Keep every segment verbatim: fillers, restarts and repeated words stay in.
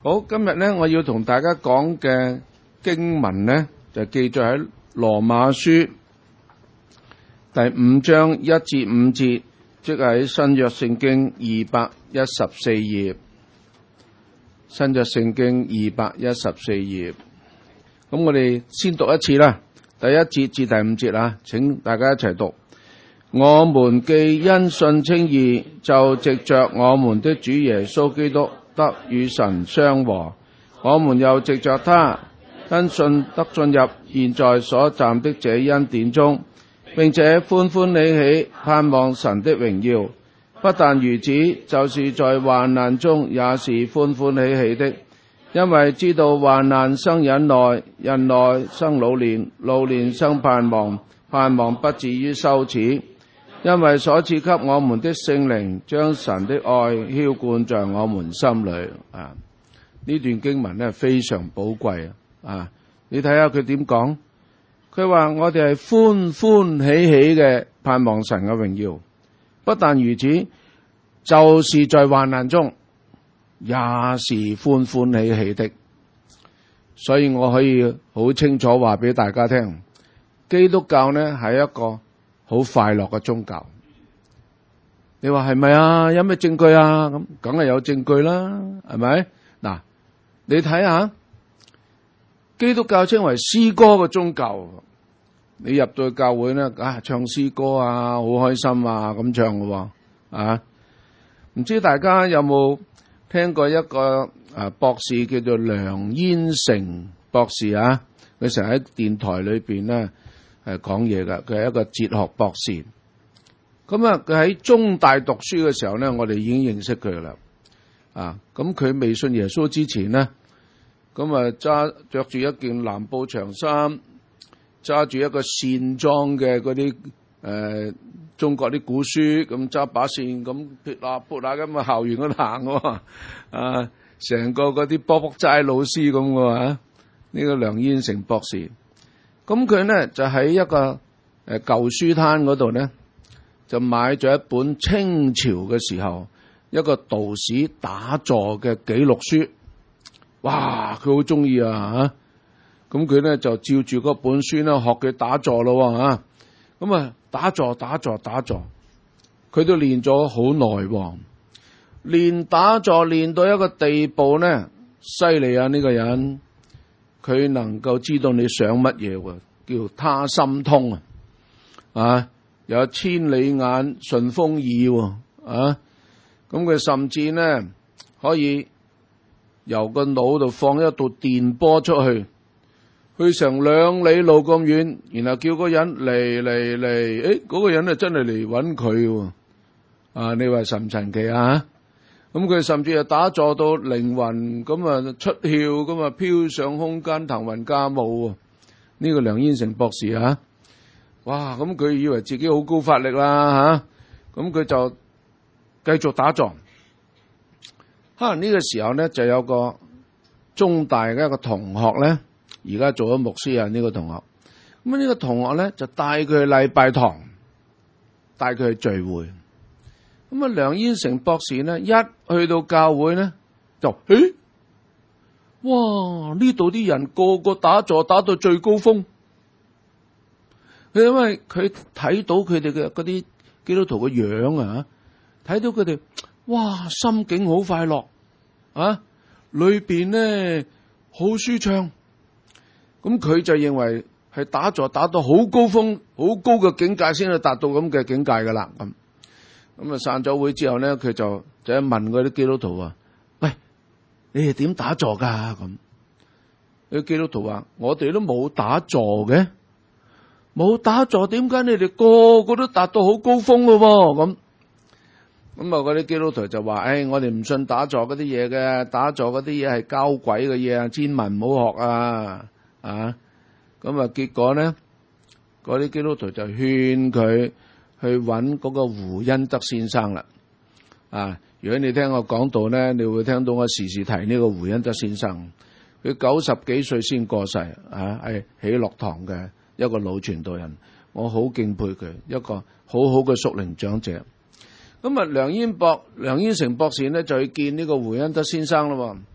好，今日咧我要同大家講嘅經文咧，就記載喺羅馬書第五章一至五節，即係喺新約聖經二百一十四頁。新約聖經二百一十四頁，咁我哋先讀一次啦，第一節至第五節啊，請大家一齊讀。我們既因信稱義，就藉着我們的主耶穌基督得與神相和，我們又藉着他因信得進入現在所站的這恩典中，並且歡歡喜喜盼望神的榮耀。不但如此，就是在患難中也是歡歡喜喜的，因為知道患難生忍耐，忍耐生老練，老練生盼望，盼望不至於羞恥。因為所賜給我們的聖靈將神的愛澆灌在我們心裏。啊，呢段經文咧非常寶貴啊！你睇下佢點講？佢話我哋係歡歡喜喜嘅盼望神嘅榮耀。不但如此，就是在患難中也是歡歡喜喜的。所以我可以好清楚話俾大家聽，基督教呢係一個好快樂嘅宗教。你話係咪啊？有咩證據啊？咁梗係有證據啦，係咪？嗱，你睇下，基督教稱為詩歌嘅宗教。你入到去教會咧，啊，唱詩歌啊，好開心啊，咁唱嘅喎，啊，唔知大家有冇聽過一個啊博士叫做梁燕成博士啊？佢成日喺電台裏邊咧係講嘢噶，佢係一個哲學博士。咁啊，佢喺中大讀書嘅時候咧，我哋已經認識佢啦。啊，咁佢未信耶穌之前咧，咁啊揸着住一件藍布長衫，揸住一個線裝嘅嗰啲誒中國啲古書，咁揸把線咁撇下潑下咁啊，校園嗰度行喎，啊，成個嗰啲卜卜齋老師咁嘅話，呢個梁燕成博士，咁佢咧就喺一個誒舊書攤嗰度咧，就買咗一本清朝嘅時候一個道士打坐嘅記錄書，哇！佢好中意啊嚇，咁佢咧就照住嗰本書咧學佢打坐咯嚇，咁啊打坐打坐打坐，佢都練咗好耐喎，練打坐練到一個地步咧，犀利啊！呢個人佢能夠知道你想乜嘢喎，叫他心通啊，啊！有千里眼順風耳啊！咁佢甚至呢可以由個腦度放一道電波出去，去成兩里路咁遠，然後叫嗰人嚟嚟嚟，誒，嗰個人啊真係嚟揾佢啊！你話神唔神奇啊？咁佢甚至係打坐到靈魂咁啊出竅，咁啊飄上空間騰雲駕霧。呢個梁燕成博士啊！哇！咁佢以為自己好高法力啦吓，咁佢就繼續打坐。可能呢個時候咧，就有個中大嘅一個同學咧，而家做咗牧師啊。呢個同學，咁呢個同學咧就帶佢去禮拜堂，帶佢去聚會。咁啊，梁燕成博士咧一去到教會咧，就誒，哇！呢度啲人個個打坐打到最高峰。佢因為佢睇到佢哋嘅嗰啲基督徒嘅樣啊，睇到佢哋哇心境好快樂啊，裏邊咧好舒暢，咁佢就認為係打坐打到好高峰、好高嘅境界先至達到咁嘅境界噶啦。咁咁啊散咗會之後咧，佢就就問嗰啲基督徒啊，喂，你哋點打坐噶？咁啲基督徒話：我哋都冇打坐嘅。冇打坐，點解你哋個個都達到好高峰嘅？咁咁啊，嗰啲基督徒就話：，誒、哎，我哋唔信打坐嗰啲嘢嘅，打坐嗰啲嘢係交鬼嘅嘢啊，千萬唔好學啊！啊，咁啊，結果咧，嗰啲基督徒就勸佢去揾嗰個胡恩德先生啦。啊，如果你聽我講道咧，你會聽到我時時提呢個胡恩德先生。佢九十幾歲先過世，啊，係喜樂堂嘅一個老傳道人，我好敬佩佢，一個好好嘅屬靈長者。咁啊，梁燕博、梁燕成博士呢就去見呢個胡恩德先生咯。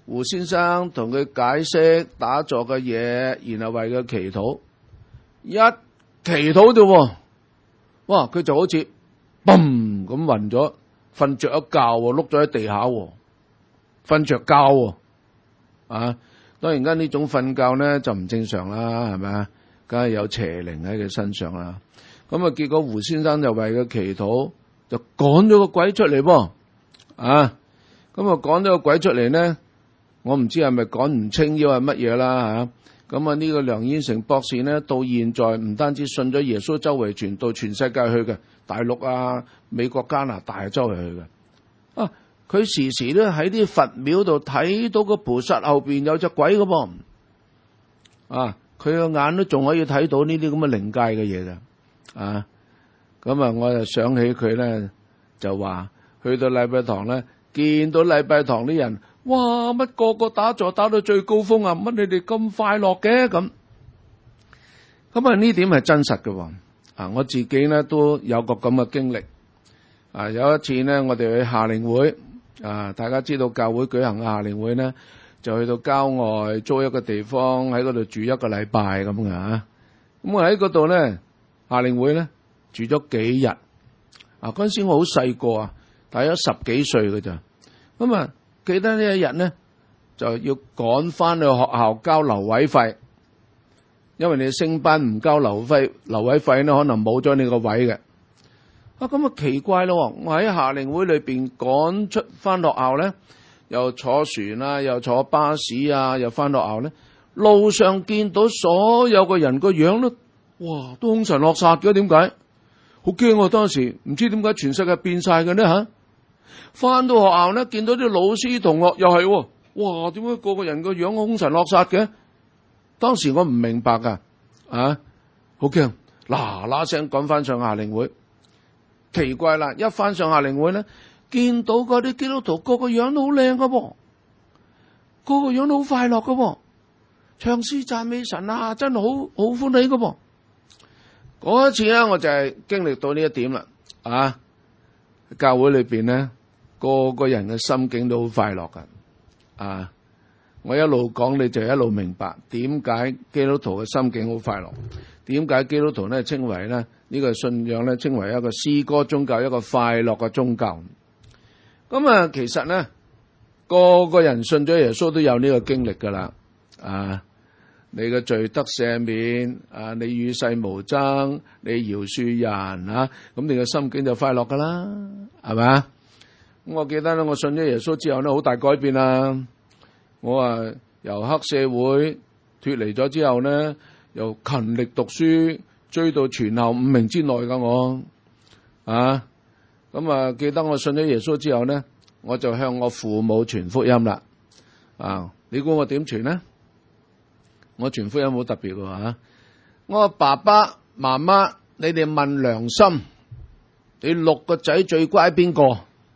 胡先生同佢解釋打坐嘅嘢，然後為佢祈禱，一祈禱啫，哇！佢就好似嘣咁暈咗，瞓着一覺，碌咗喺地下，瞓着覺啊！當然間呢種瞓覺咧就唔正常啦，係咪啊？梗係有邪靈喺佢身上啦。咁啊，結果胡先生就為佢祈禱，就趕咗個鬼出嚟噃，啊！咁啊趕咗個鬼出嚟咧，我唔知係咪趕唔清，要係乜嘢啦吓。咁啊呢個梁燕成博士咧，到現在唔單止信咗耶穌，周圍傳到全世界去嘅，大陸啊、美國、加拿大周圍去嘅。啊！佢時時都喺啲佛廟度睇到個菩薩後邊有隻鬼嘅噃，啊！佢個眼都仲可以睇到呢啲咁嘅靈界嘅嘢嘅，啊！咁啊，我就想起佢咧，就話去到禮拜堂咧，見到禮拜堂啲人，哇！乜個個打坐打到最高峰啊？乜你哋咁快樂嘅咁？咁啊呢點係真實嘅，啊！我自己咧都有個咁嘅經歷，啊！有一次咧，我哋去夏令會。啊！大家知道教會舉行嘅夏令會咧，就去到郊外租一個地方喺嗰度住一個禮拜咁嘅吓。咁我喺嗰度咧夏令會咧住咗幾日。啊！嗰陣時我好細個啊，大約十幾歲嘅咋。咁啊，記得呢一日咧就要趕翻去學校交留位費，因為你升班唔交留費留位費咧，可能冇咗你個位嘅。啊，咁啊奇怪咯！我喺夏令會裏邊趕出翻學校咧，又坐船啊，又坐巴士啊，又翻學校咧，路上見到所有個人個樣都，哇，都凶神惡煞嘅，點解？好驚啊！當時唔知點解全世界變晒嘅呢吓。翻到學校咧，見到啲老師同學又係，哇，點解個個人個樣凶神惡煞嘅？當時我唔明白噶，啊，好驚，嗱嗱聲趕翻上夏令會。奇怪啦！一翻上夏令會咧，見到嗰啲基督徒個個樣都好靚噶噃，個個樣都好快樂噶噃，唱詩讚美神啊，真係好好歡喜噶噃。嗰一次咧，我就係經歷到呢一點啦。啊，教會裏邊咧，個個人嘅心境都好快樂噶。啊，我一路講你就一路明白點解基督徒嘅心境好快樂，點解基督徒咧稱為咧？呢個信仰咧，稱為一個詩歌宗教，一個快樂嘅宗教。咁啊，其實咧，個個人信咗耶穌都有呢個經歷噶啦。啊，你嘅罪得赦免，啊，你與世無爭，你饒恕人啊，咁你嘅心境就快樂噶啦，係咪啊？咁我記得咧，我信咗耶穌之後咧，好大改變啦。我啊由黑社會脫離咗之後咧，又勤力讀書。追到全校五名之內噶我，啊，咁啊記得我信咗耶穌之後咧，我就向我父母傳福音啦，啊，你估我點傳咧？我傳福音好特別嘅吓，我爸爸媽媽，你哋問良心，你六個仔最乖邊個？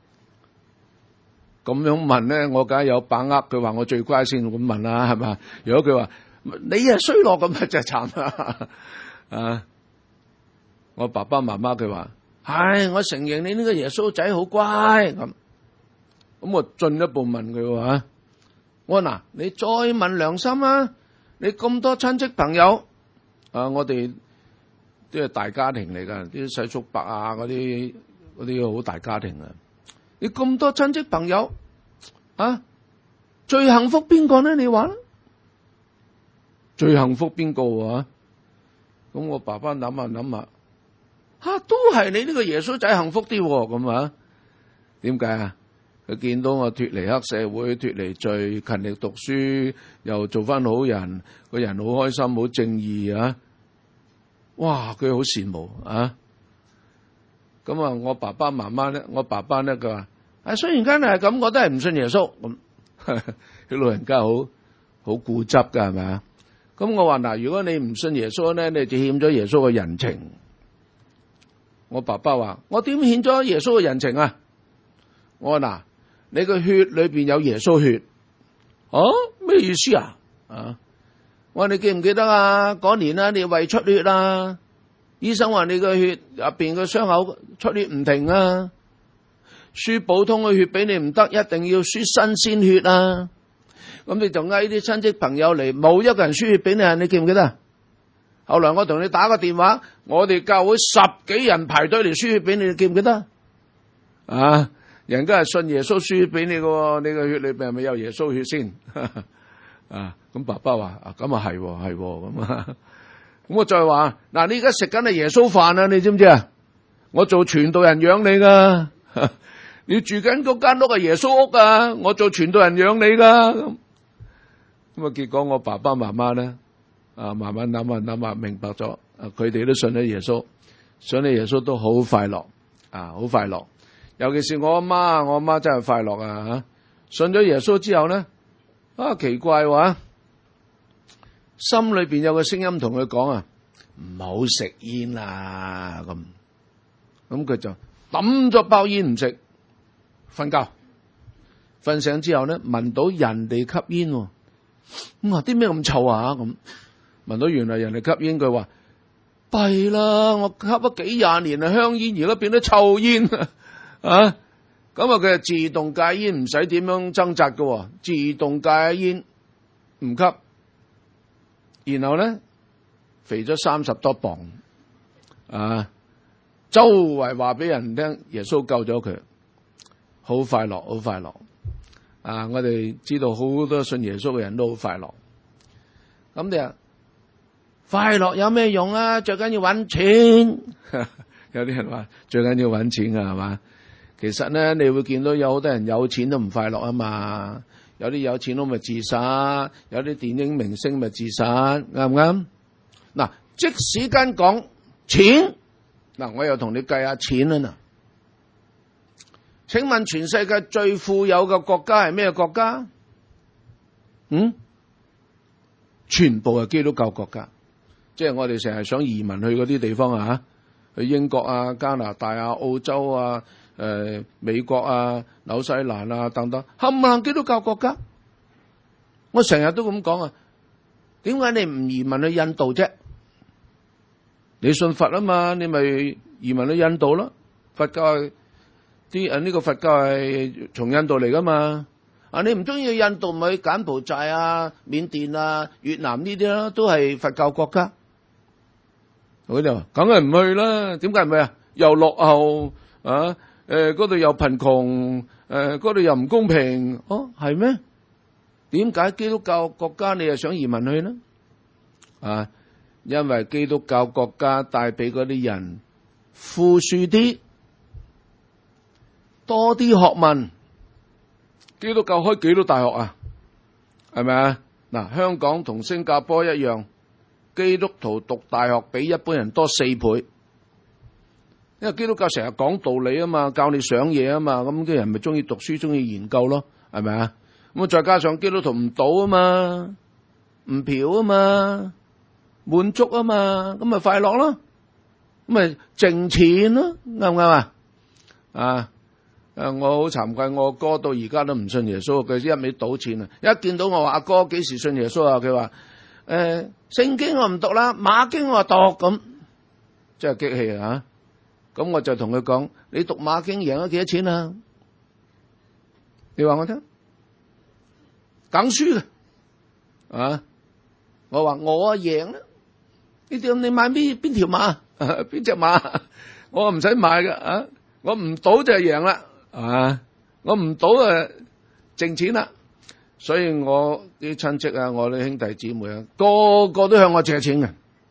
咁樣問咧，我梗係有把握。佢話我最乖先咁問啦，係咪？如果佢話你係衰落咁，就慘啦。啊！我爸爸媽媽佢話，唉，我承認你呢個耶穌仔好乖咁。咁我進一步問佢話，我話嗱，你再問良心啊！你咁多親戚朋友啊，我哋都係大家庭嚟噶，啲細叔伯啊，嗰啲嗰啲好大家庭啊。你咁多親戚朋友啊，最幸福邊個呢？你話最幸福邊個啊？咁我爸爸諗下諗下，吓都係你呢個耶穌仔幸福啲咁啊？點解啊？佢見到我脫離黑社會，脫離罪，勤力讀書，又做翻好人，個人好開心，好正義啊！哇，佢好羨慕啊！咁啊，我爸爸媽媽咧，我爸爸咧佢話：啊，雖然間係咁，我都係唔信耶穌。咁啲老人家好好固執噶，係咪啊？咁我話嗱，如果你唔信耶穌咧，你就欠咗耶穌嘅人情。我爸爸話：我點欠咗耶穌嘅人情啊？我話嗱，你個血裏邊有耶穌血，哦、啊，咩意思啊？啊，我話你記唔記得啊？嗰年啊，你胃出血啊，醫生話你個血入邊個傷口出血唔停啊，輸普通嘅血俾你唔得，一定要輸新鮮血啊！ 咁你就嗌啲親戚朋友嚟，冇一個人輸血俾你，你記唔記得？後來我同你打個電話，我哋教會十幾人排隊嚟輸血俾你，你記唔記得？啊，人家係信耶穌輸血俾你嘅，你個血裏邊係咪有耶穌血先？啊，咁爸爸話啊，咁啊係係咁啊，咁我再話嗱，你而家食緊係耶穌飯啊，你知唔知啊？我做傳道人養你噶，你住緊嗰間屋係耶穌屋啊，我做傳道人養你噶。咁咁啊，結果我爸爸媽媽咧啊，慢慢諗下諗下明白咗，啊，佢哋都信咗耶穌，信咗耶穌都好快樂啊，好快樂。尤其是我阿媽，我阿媽真係快樂啊吓！信咗耶穌之後咧，啊奇怪話，心裏邊有個聲音同佢講啊，唔好食煙啦咁。咁佢就抌咗包煙唔食，瞓覺。瞓醒之後咧，聞到人哋吸煙，咁話啲咩咁臭啊？咁聞到原來人哋吸煙，佢話弊啦，我吸咗幾廿年啊香煙，而家變咗臭煙啊！咁啊，佢係自動戒煙，唔使點樣掙扎嘅，自動戒煙唔吸，然後咧肥咗三十多磅啊！周圍話俾人聽，耶穌救咗佢，好快樂，好快樂啊！我哋知道好多信耶穌嘅人都好快樂。咁你話快樂有咩用啊？最緊要搵錢。有啲人話最緊要搵錢啊，係嘛？其實咧，你會見到有好多人有錢都唔快樂啊嘛。有啲有錢佬咪自殺，有啲電影明星咪自殺，啱唔啱？嗱，即使間講錢。嗱，我又同你計下錢啦嗱。請問全世界最富有嘅國家係咩國家？嗯，全部係基督教國家，即係我哋成日想移民去嗰啲地方啊，去英國啊、加拿大啊、澳洲啊、誒、呃、美國啊、紐西蘭啊等等，冚唪唥基督教國家。我成日都咁講啊，點解你唔移民去印度啫？你信佛啊嘛，你咪移民去印度咯。佛教係啲誒呢個佛教係從印度嚟噶嘛。啊，你唔中意去印度咪去柬埔寨啊、緬甸啊、越南呢啲啦，都係佛教國家。我哋話梗係唔去啦，點解唔去啊？又落後啊，誒嗰度又貧窮，誒嗰度又唔公平。哦，係咩？點解基督教國家你又想移民去呢？啊？因為基督教國家帶俾嗰啲人富庶啲，多啲學問。基督教開幾多大學啊？係咪啊？嗱，香港同新加坡一樣，基督徒讀大學比一般人多四倍。因為基督教成日講道理啊嘛，教你想嘢啊嘛，咁啲人咪中意讀書，中意研究咯，係咪啊？咁再加上基督徒唔賭啊嘛，唔嫖啊嘛。滿足啊嘛，咁咪快樂咯，咁咪剩錢咯，啱唔啱啊？啊，誒，我好慚愧，我哥到而家都唔信耶穌，佢一味賭錢啊！一見到我話阿哥幾時信耶穌啊？佢話誒，聖經我唔讀啦，馬經我讀咁，真係激氣啊！咁我就同佢講：你讀馬經贏咗幾多錢啊？你話我聽，梗輸嘅啊！我話我啊贏啦。呢啲你買邊邊條馬？邊隻馬？我唔使買㗎啊！我唔賭就係贏啦啊！我唔賭啊，剩錢啦。所以我啲親戚啊，我啲兄弟姊妹啊，個個都向我借錢嘅。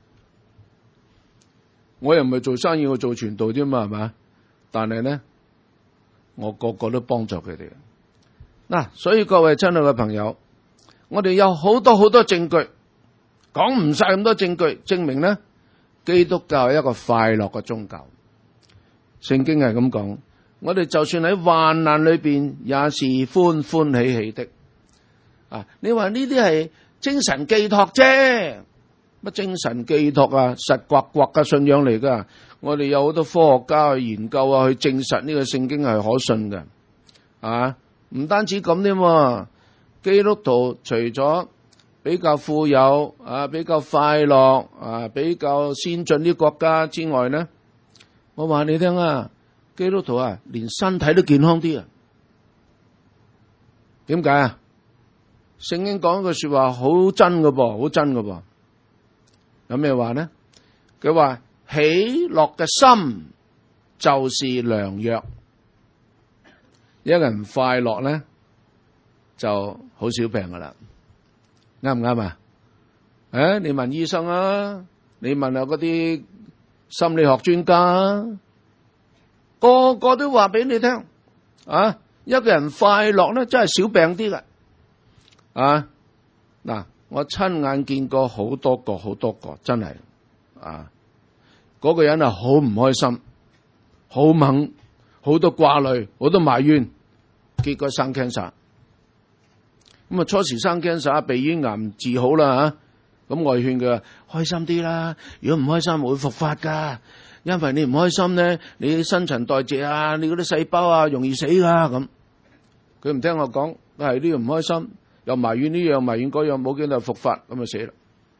我又唔係做生意，我做傳道啫嘛，係嘛？但係咧，我個個都幫助佢哋。嗱，所以各位親愛嘅朋友，我哋有好多好多證據。講唔晒咁多證據，證明咧基督教係一個快樂嘅宗教。聖經係咁講，我哋就算喺患難裏邊，也是歡歡喜喜的。啊，你話呢啲係精神寄託啫，乜精神寄託啊？實刮刮嘅信仰嚟噶。我哋有好多科學家去研究啊，去證實呢個聖經係可信嘅。啊，唔單止咁添，基督徒除咗比較富有啊，比較快樂啊，比較先進啲國家之外咧，我話你聽啊，基督徒啊，連身體都健康啲啊。點解啊？ 聖經講句說話好真㗎噃，好真㗎噃。有咩話呢？佢話喜樂嘅心就是良藥。一個人快樂咧，就好少病噶啦，啱唔啱啊？誒，你問醫生啊，你問下嗰啲心理學專家啊，個個都話俾你聽啊。一個人快樂咧，真係少病啲噶。啊，嗱，我親眼見過好多個，好多個，真係啊，嗰個人係好唔開心，好猛，好多掛慮，好多埋怨，結果生 cancer。咁啊，初時生 cancer， 鼻咽癌治好啦吓，咁我勸佢開心啲啦，如果唔開心會復發噶，因為你唔開心咧，你新陳代謝啊，你嗰啲細胞啊容易死噶咁。佢唔聽我講，係呢個唔開心，又埋怨呢樣埋怨嗰樣，冇幾耐復發，咁就死啦。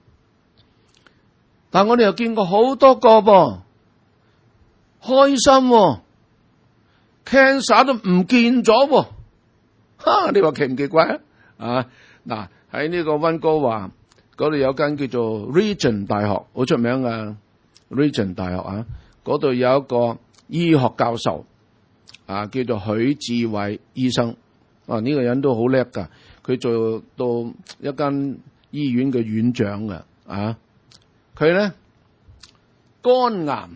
但我哋又見過好多個噃，開心喎，cancer 都唔見咗喎，哈！你話奇唔奇怪啊？啊，嗱，喺呢個溫哥華嗰度有間叫做 Regent 大學，好出名嘅 Regent 大學啊，嗰度有一個醫學教授啊，叫做許志偉醫生。啊，呢個人都好叻噶，佢做到一間醫院嘅院長噶啊。佢咧肝癌，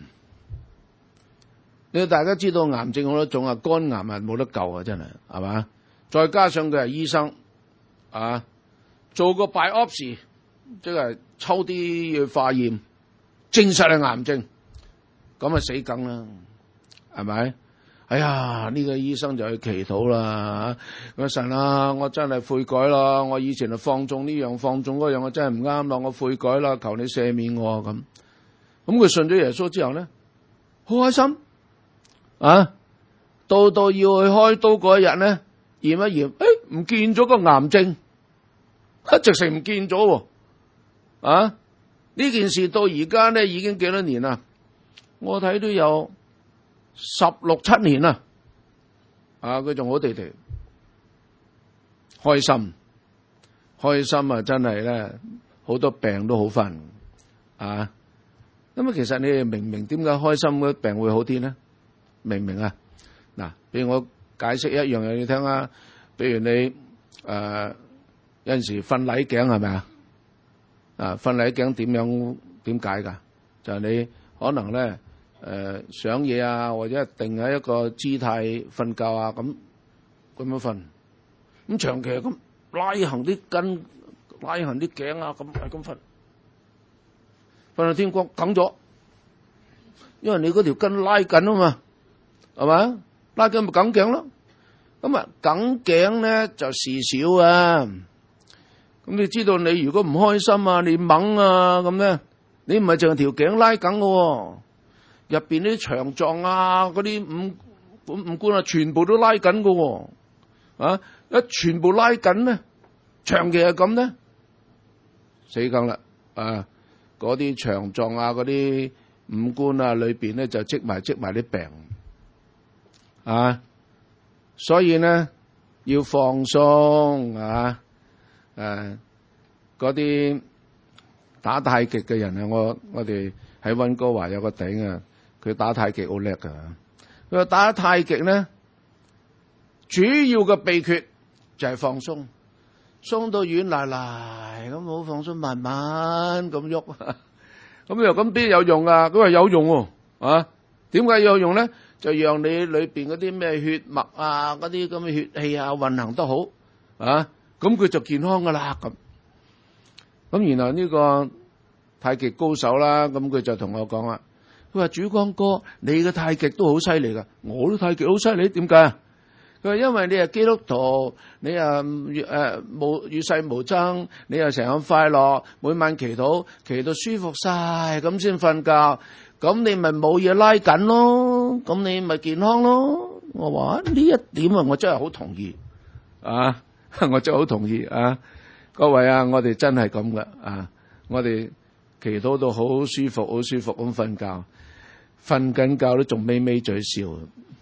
你大家知道癌症好多種啊，肝癌係冇得救啊，真係係嘛？再加上佢係醫生啊，做個 biopsy， 即係抽啲嘢化驗，證實係癌症，咁啊死梗啦，係咪？哎呀，呢個醫生就去祈禱啦，我神啊，我真係悔改啦，我以前係放縱呢樣放縱嗰樣，我真係唔啱啦，我悔改啦，求你赦免我咁。咁佢信咗耶穌之後咧，好開心啊！到到要去開刀嗰一日咧，驗一驗，誒，唔見咗個癌症，直情唔見咗喎！啊，呢件事到而家咧已經幾多年啦？我睇都有十六七年啦，啊，佢仲好地地開心，開心啊！真係咧，好多病都好返啊！咁啊，其實你哋明唔明點解開心嘅病會好啲咧？明唔明啊？嗱，俾我解釋一樣嘢你聽啊。比如你誒、呃、有陣時瞓捩頸係咪啊？啊，瞓捩頸點樣點解㗎？就係、是、你可能咧誒、呃、想嘢啊，或者定喺一個姿態瞓覺啊，咁咁樣瞓，咁長期咁拉行啲筋，拉行啲頸啊，咁係咁瞓，瞓到天光梗咗，因為你嗰條筋拉緊啊嘛，係咪？拉緊咪梗頸咯。咁啊，梗頸咧就事少啊。咁你知道你如果唔開心啊，你掹啊咁咧，你唔係淨係條頸拉緊嘅，入邊啲腸臟啊，嗰啲五五官啊，全部都拉緊嘅。啊，一全部拉緊咧，長期係咁咧，死梗啦！啊，嗰啲腸臟啊，嗰啲五官啊，裏邊咧就積埋積埋啲病啊。所以咧要放鬆啊！誒，嗰啲打太極嘅人啊，我我哋喺溫哥華有個頂啊，佢打太極好叻噶。佢話打太極咧，主要嘅秘訣就係放鬆，鬆到軟賴賴咁好放鬆，慢慢咁喐。咁又咁邊有用啊？佢話有用喎，啊？點解有用咧？就讓你裏邊嗰啲咩血脈啊，嗰啲咁嘅血氣啊運行得好啊，咁佢就健康噶啦咁。咁然後呢個太極高手啦，咁佢就同我講啦，佢話主光哥，你嘅太極都好犀利噶，我都太極好犀利，點解啊？佢話因為你係基督徒，你又誒無與世無爭，你又成日咁快樂，每晚祈禱祈到舒服晒，咁先瞓覺。咁你咪冇嘢拉緊咯，咁你咪健康咯。我話呢一點啊，我真係好同意啊！我真係好同意啊！各位啊，我哋真係咁噶啊！我哋祈禱到好舒服，好舒服咁瞓覺，瞓緊覺都仲咪咪嘴笑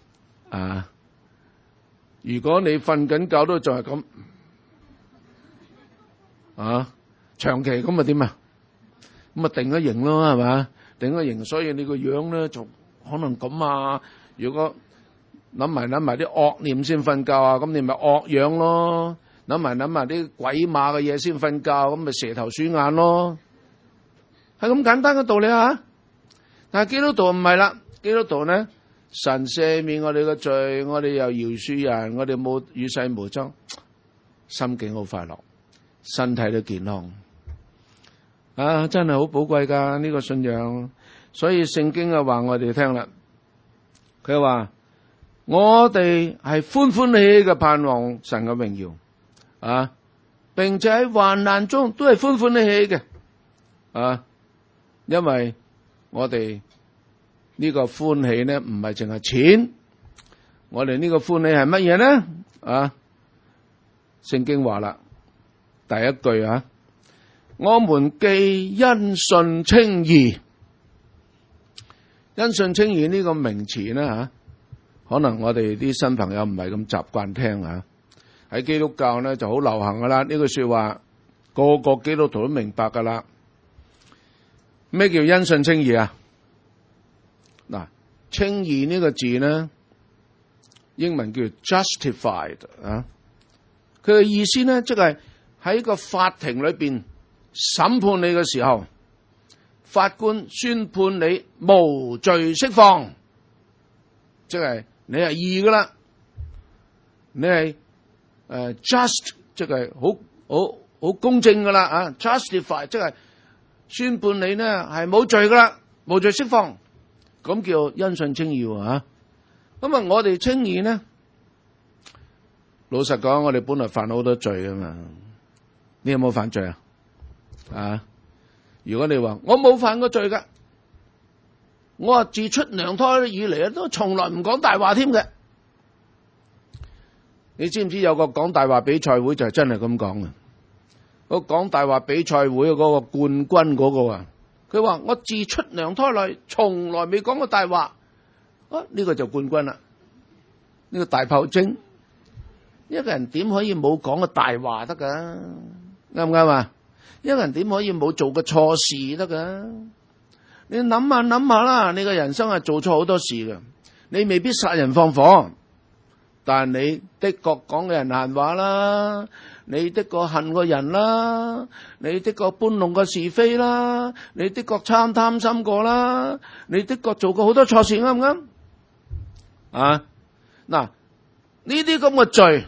啊！如果你瞓緊覺都仲係咁啊，長期咁咪點啊？咁咪定咗型咯，係嘛？定咗型，所以你個樣咧就可能咁啊。如果諗埋諗埋啲惡念先瞓覺啊，咁你咪惡樣咯。諗埋諗埋啲鬼馬嘅嘢先瞓覺，咁咪蛇頭鼠眼咯。係咁簡單嘅道理啊！但係基督徒唔係啦，基督徒咧，神赦免我哋嘅罪，我哋又饒恕人，我哋冇與世無爭，心境好快樂，身體都健康。啊，真係好寶貴噶呢個信仰。所以聖經啊話我哋聽啦，佢話我哋係歡歡喜喜嘅盼望神嘅榮耀啊，並且喺患難中都係歡歡喜喜嘅啊，因為我哋呢個歡喜咧唔係淨係錢，我哋呢個歡喜係乜嘢咧？啊，聖經話啦，第一句啊，我們既因信稱義，因信稱義呢個名詞咧吓，可能我哋啲新朋友唔係咁習慣聽啊。喺基督教咧就好流行噶啦，呢句說話個個基督徒都明白噶啦。咩叫因信稱義啊？嗱，稱義呢個字咧，英文叫 justified 啊。佢嘅意思咧，即係喺個法庭裏邊審判你嘅時候，法官宣判你無罪釋放，即係你係義噶啦，你係誒 just， 即係好好好公正噶啦啊 ，justify 即係宣判你呢係冇罪噶啦，無罪釋放，咁叫因信稱義啊。咁啊，我哋稱義呢，老實講，我哋本來犯好多罪噶嘛。你有冇犯罪啊？啊，如果你話我冇犯過罪噶，我話自出娘胎以嚟都從來唔講大話添嘅。你知唔知有個講大話比賽會就係真係咁講嘅？個講大話比賽會嗰個冠軍嗰個啊，佢話我自出娘胎來從來未講過大話。啊，呢個就冠軍啦，呢個大炮精。一個人點可以冇講過大話得噶？啱唔啱啊？一個人點可以冇做過錯事得噶？你諗下諗下啦，你嘅人生係做錯好多事嘅。你未必殺人放火，但係你的確講嘅人閒話啦，你的確恨過人啦，你的確搬弄過是非啦，你的確貪貪心過啦，你的確做過好多錯事，啱唔啱？啊，嗱，呢啲咁嘅罪，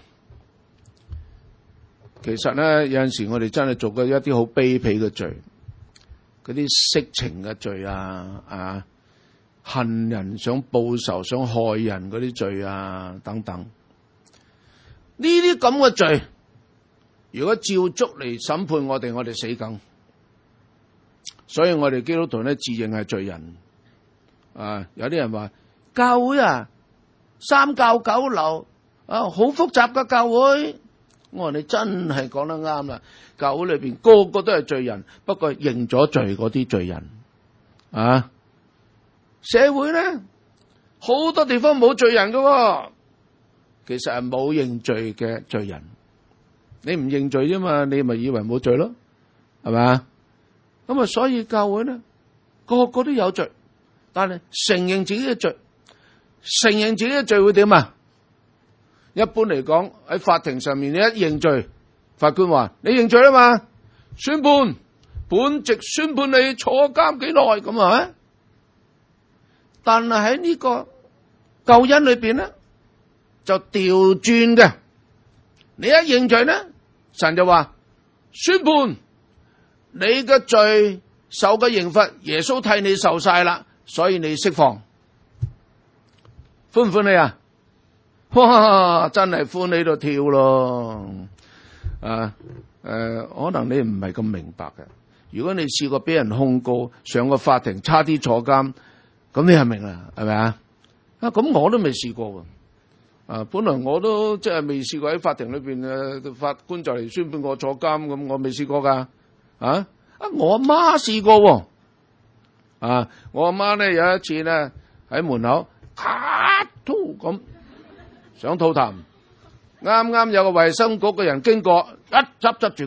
其實咧有陣時我哋真係做過一啲好卑鄙嘅罪，嗰啲色情嘅罪啊，啊，恨人想報仇想害人嗰啲罪啊等等，呢啲咁嘅罪，如果照足嚟審判我哋，我哋死梗。所以我哋基督徒咧自認係罪人啊！有啲人話教會啊，三教九流啊，好複雜嘅教會。我話你真係講得啱啦，教會裏邊個個都係罪人，不過認咗罪嗰啲罪人啊。社會咧好多地方冇罪人噶，其實係冇認罪嘅罪人。你唔認罪啫嘛，你咪以為冇罪咯，係嘛？咁啊，所以教會咧個個都有罪，但係承認自己嘅罪，承認自己嘅罪會點啊？一般嚟講喺法庭上面，你一認罪，法官話你認罪啦嘛，宣判，本席宣判你坐監幾耐咁啊？但係喺呢個救恩裏邊咧，就調轉嘅。你一認罪咧，神就話宣判你嘅罪受嘅刑罰，耶穌替你受晒啦，所以你釋放，歡唔歡喜啊？哇！真係歡喜到跳咯！啊誒、呃，可能你唔係咁明白嘅。如果你試過俾人控告，上個法庭，差啲坐監，咁你係明啦，係咪啊？啊，咁我都未試過喎。啊，本來我都即係未試過喺法庭裏邊誒，法官就嚟宣判我坐監，咁我未試過噶。啊啊，我阿媽試過喎。啊，我阿媽咧有一次咧喺門口咔吐咁。想吐痰，啱啱有個衛生局嘅人經過，一執執住佢，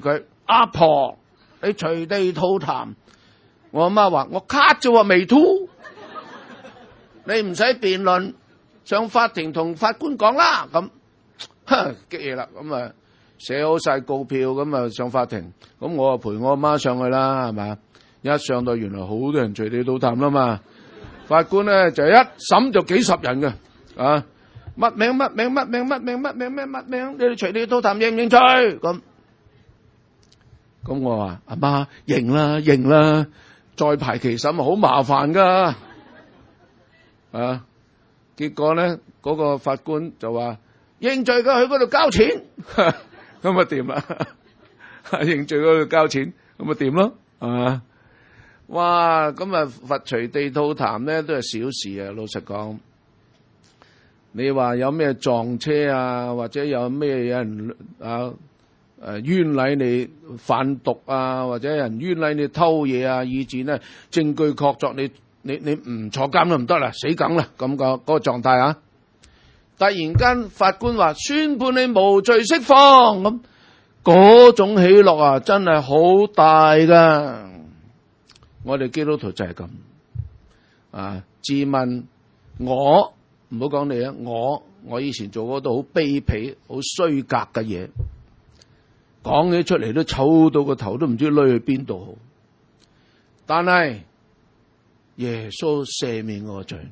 阿婆，你隨地吐痰。我阿媽話：我卡啫喎，未吐。你唔使辯論，上法庭同法官講啦。咁，哼，激嘢啦。咁啊，寫好晒告票，咁啊上法庭。咁我啊陪我阿媽上去啦，係咪？一上到原來好多人隨地吐痰啦嘛。法官咧就一審就幾十人嘅，啊，乜名乜名乜名乜名乜名乜乜名，你哋隨地吐痰認唔認罪？咁，咁我話阿媽認啦認啦，再排期審啊好麻煩噶，啊，結果咧嗰個法官就話認罪嘅去嗰度交錢，咁啊掂啦，認罪嗰度交錢，咁啊掂咯，啊。哇！咁啊，罰隨地吐痰咧都係小事啊！老實講，你話有咩撞車啊，或者有咩有人啊誒冤枉你販毒啊，或者有人冤枉你偷嘢啊，以致呢證據確鑿，你你你唔坐監都唔得啦，死梗啦咁個嗰個狀態啊！突然間法官話宣判你無罪釋放，咁嗰種喜樂啊，真係好大噶！我哋基督徒就係咁啊！自問我唔好講你啊，我我以前做嗰度好卑鄙、好衰格嘅嘢，講起出嚟都醜到個頭都唔知攆去邊度好。但係耶穌赦免我嘅罪，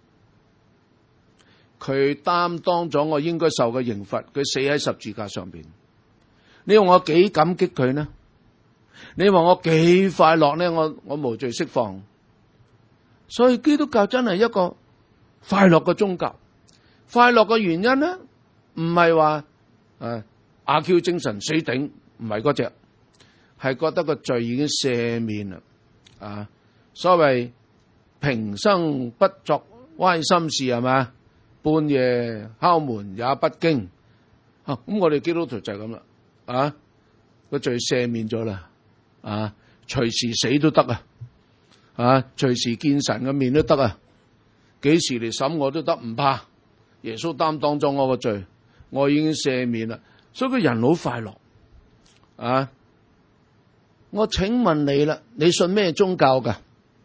佢擔當咗我應該受嘅刑罰，佢死喺十字架上邊。你話我幾感激佢呢？你話我幾快樂呢？我我無罪釋放，所以基督教真係一個快樂嘅宗教。快樂嘅原因呢，唔係話誒阿 Q 精神死頂，唔係嗰隻，係覺得個罪已經赦免啦。啊，所謂平生不作歪心事係嘛，半夜敲門也不驚。啊，咁我哋基督徒就係咁啦。啊，個罪赦免咗啦。啊，隨時死都得啊！啊，隨時見神嘅面都得啊！幾時嚟審我都得，唔怕。耶穌擔當咗我個罪，我已經赦免啦。所以個人好快樂。啊，我請問你啦，你信咩宗教噶？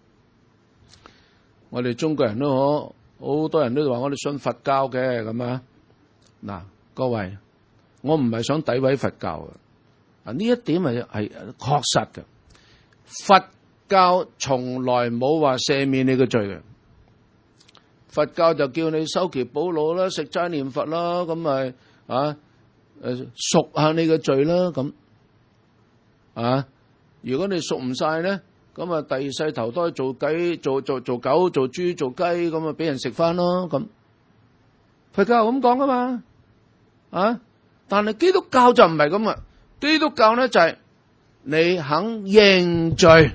我哋中國人都好，好多人都話我哋信佛教嘅咁啊。嗱，各位，我唔係想詆毀佛教嘅。呢一點係係確實嘅，佛教從來冇話赦免你嘅罪嘅，佛教就叫你修期補老啦，食齋念佛啦，咁咪啊誒贖下你嘅罪啦，咁啊，如果你贖唔晒咧，咁啊第二世投胎做雞、做做做狗、做豬、做雞，咁啊俾人食翻咯，咁佛教咁講噶嘛，啊，但係基督教就唔係咁啊。基督教咧就係、是、你肯認罪，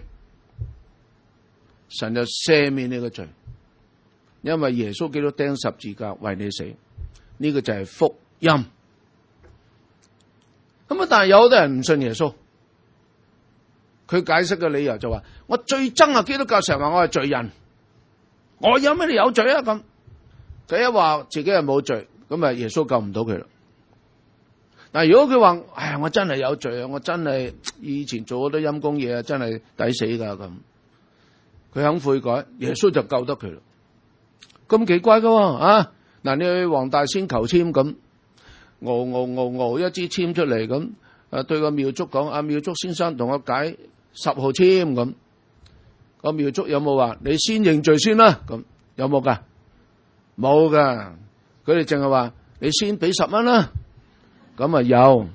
神就赦免你個罪，因為耶穌基督釘十字架為你死，呢、這個就係福音。咁啊，但係有好多人唔信耶穌，佢解釋嘅理由就話：我最憎啊基督教成日話我係罪人，我有咩你有罪啊？咁佢一話自己係冇罪，咁啊耶穌救唔到佢啦。嗱，如果佢話，唉，我真係有罪啊，我真係以前做好多陰公嘢啊，真係抵死噶咁，佢肯悔改，耶穌就救得佢啦。咁奇怪噶啊！嗱，你去黃大仙求簽咁，熬熬熬熬一支簽出嚟咁，啊對個廟祝講，阿廟祝先生同我解十號簽咁，個廟祝有冇話你先認罪先啦？咁有冇噶？冇噶，佢哋淨係話你先俾十蚊啦。咁啊有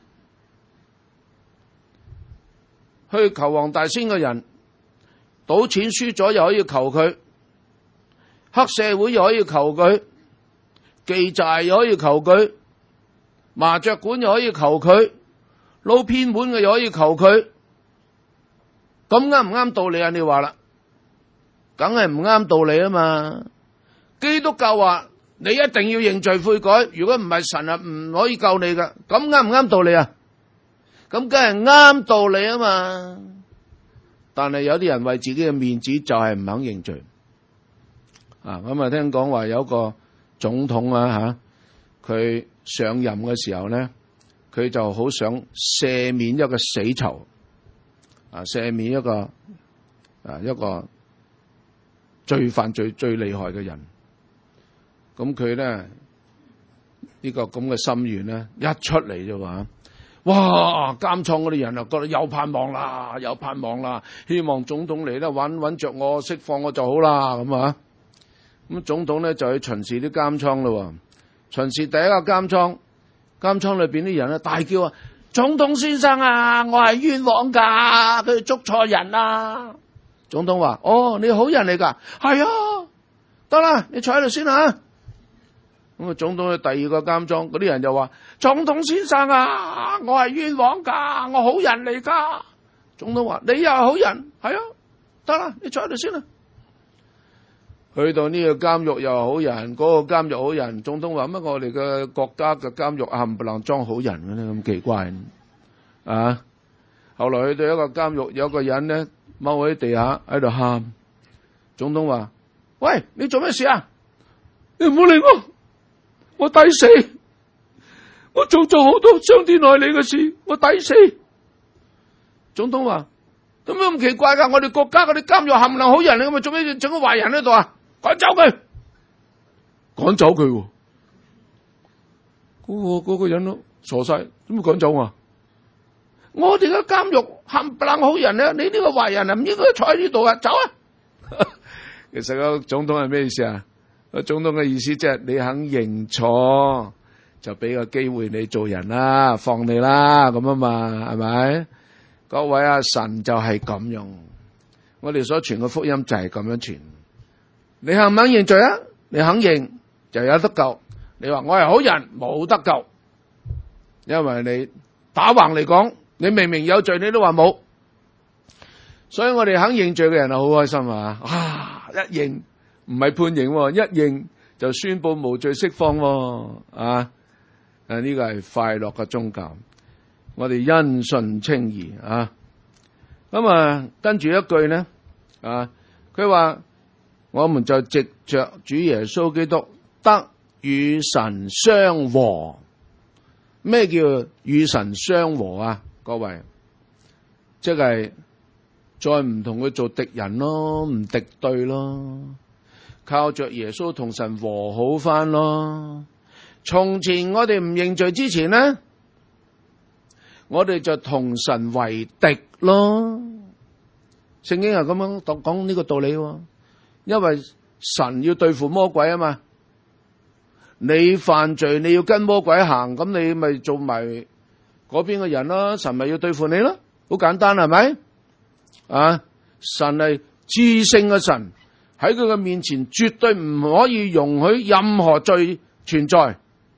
去求黃大仙嘅人，賭錢輸咗又可以求佢，黑社會又可以求佢，記債又可以求佢，麻雀館又可以求佢，撈偏門嘅又可以求佢，咁啱唔啱道理啊？你話啦，梗係唔啱道理啊嘛！基督教話你一定要認罪悔改，如果唔係神啊唔可以救你噶，咁啱唔啱道理啊？咁梗係啱道理啊嘛！但係有啲人為自己嘅面子就係唔肯認罪啊！咁啊聽講話有個總統啊吓，佢上任嘅時候咧佢就好想赦免一個死囚，啊，赦免一個啊一個最犯罪最厲害嘅人。咁佢咧呢個咁嘅心願咧一出嚟就話，哇！監倉嗰啲人啊覺得有盼望啦，有盼望啦，希望總統嚟咧揾揾着我釋放我就好啦，咁啊。咁總統咧就去巡視啲監倉咯，巡視第一個監倉，監倉裏邊啲人咧大叫啊，總統先生啊，我係冤枉噶，佢捉錯人啦。總統話：哦，你好人嚟噶，係啊，得啦，你坐喺度先啊。咁啊，總統去第二個監倉，嗰啲人就話：總統先生啊，我係冤枉噶，我好人嚟噶。總統話：你又係好人，係啊，得啦，你坐喺度先啦。去到呢個監獄又係好人，嗰、那個監獄好人。總統話：乜我哋嘅國家嘅監獄冚唪唥裝好人嘅咧？咁奇怪啊！後來去到一個監獄，有個人咧踎喺地下喺度喊。總統話：喂，你做咩事啊？你唔好理我，我抵死，我做咗好多傷天害理嘅事，我抵死。總統話：咁樣咁奇怪噶？我哋國家嗰啲監獄冚唪唥好人，你咁咪做咩整個壞人喺度啊？趕走佢，趕走佢。嗰、嗰個嗰、嗰個人都傻晒，點會趕走啊？我哋嘅監獄冚唪唥好人咧，你呢個壞人啊，唔應該坐喺呢度啊，走啊！其實個總統係咩意思啊？個總統嘅意思即係你肯認錯，就俾個機會你做人啦，放你啦，咁啊嘛，係咪？各位啊，神就係咁樣，我哋所傳嘅福音就係咁樣傳。你肯唔肯認罪啊？你肯認就有得救。你話我係好人，冇得救，因為你打橫嚟講，你明明有罪，你都話冇。所以我哋肯認罪嘅人係好開心啊！啊，一認唔係判刑，一認就宣布無罪釋放啊！誒，呢個係快樂嘅宗教。我哋因信稱義啊！咁啊，跟住一句呢，啊，佢話。我們就藉着主耶穌基督得與神相和。咩叫與神相和啊？各位，即係再唔同佢做敵人咯，唔敵對咯，靠着耶穌同神和好翻咯。從前我哋唔認罪之前呢，我哋就同神為敵咯。聖經係咁樣講呢個道理喎。因為神要對付魔鬼啊嘛，你犯罪你要跟魔鬼行，咁你咪做埋嗰邊嘅人咯，神咪要對付你咯，好簡單係咪？啊，神係至聖嘅神，喺佢嘅面前絕對唔可以容許任何罪存在，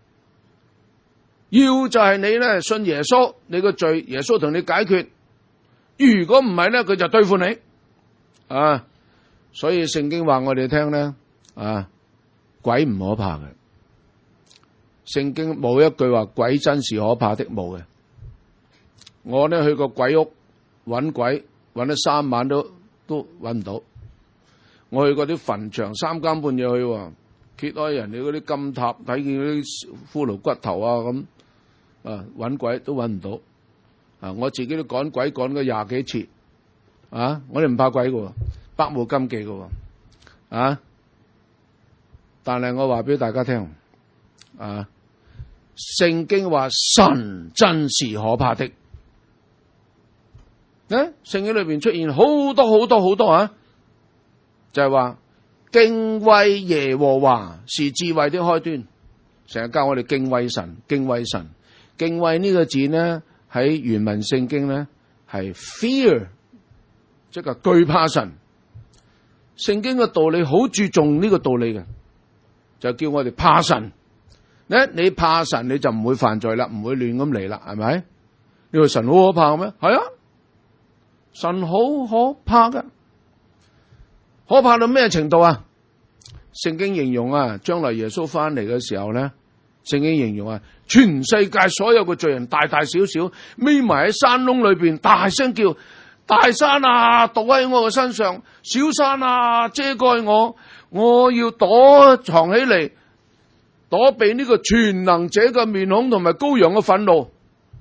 要就係你咧信耶穌，你個罪耶穌同你解決，如果唔係咧佢就對付你啊。所以聖經話我哋聽咧，啊，鬼唔可怕嘅。聖經冇一句話鬼真是可怕的，冇嘅。我咧去過鬼屋揾鬼，揾咗三晚都都揾唔到。我去過啲墳場，三更半夜去，揭開人哋嗰啲金塔，睇見嗰啲骷髏骨頭啊咁，啊揾鬼都揾唔到。啊，我自己都趕鬼趕咗廿幾次，啊，我哋唔怕鬼嘅。百無禁忌嘅，啊！但係我話俾大家聽，啊，聖經話神真是可怕的。咧，聖經裏邊出現好多好多好多啊，就係話敬畏耶和華是智慧的開端，成日教我哋敬畏神，敬畏神，敬畏呢個字呢喺原文聖經呢係 fear， 即係懼怕神。聖經嘅道理好注重呢個道理嘅，就叫我哋怕神。咧，你怕神你就唔會犯罪啦，唔會亂咁嚟啦，係咪？你話神好可怕咩？係啊，神好可怕噶，可怕到咩程度啊？聖經形容啊，將來耶穌翻嚟嘅時候咧，聖經形容啊，全世界所有嘅罪人大大小小，匿埋喺山窿裏邊，大聲叫。大山啊，倒喺我嘅身上；小山啊，遮蓋我。我要躲藏起嚟，躲避呢個全能者嘅面孔同埋羔羊嘅憤怒。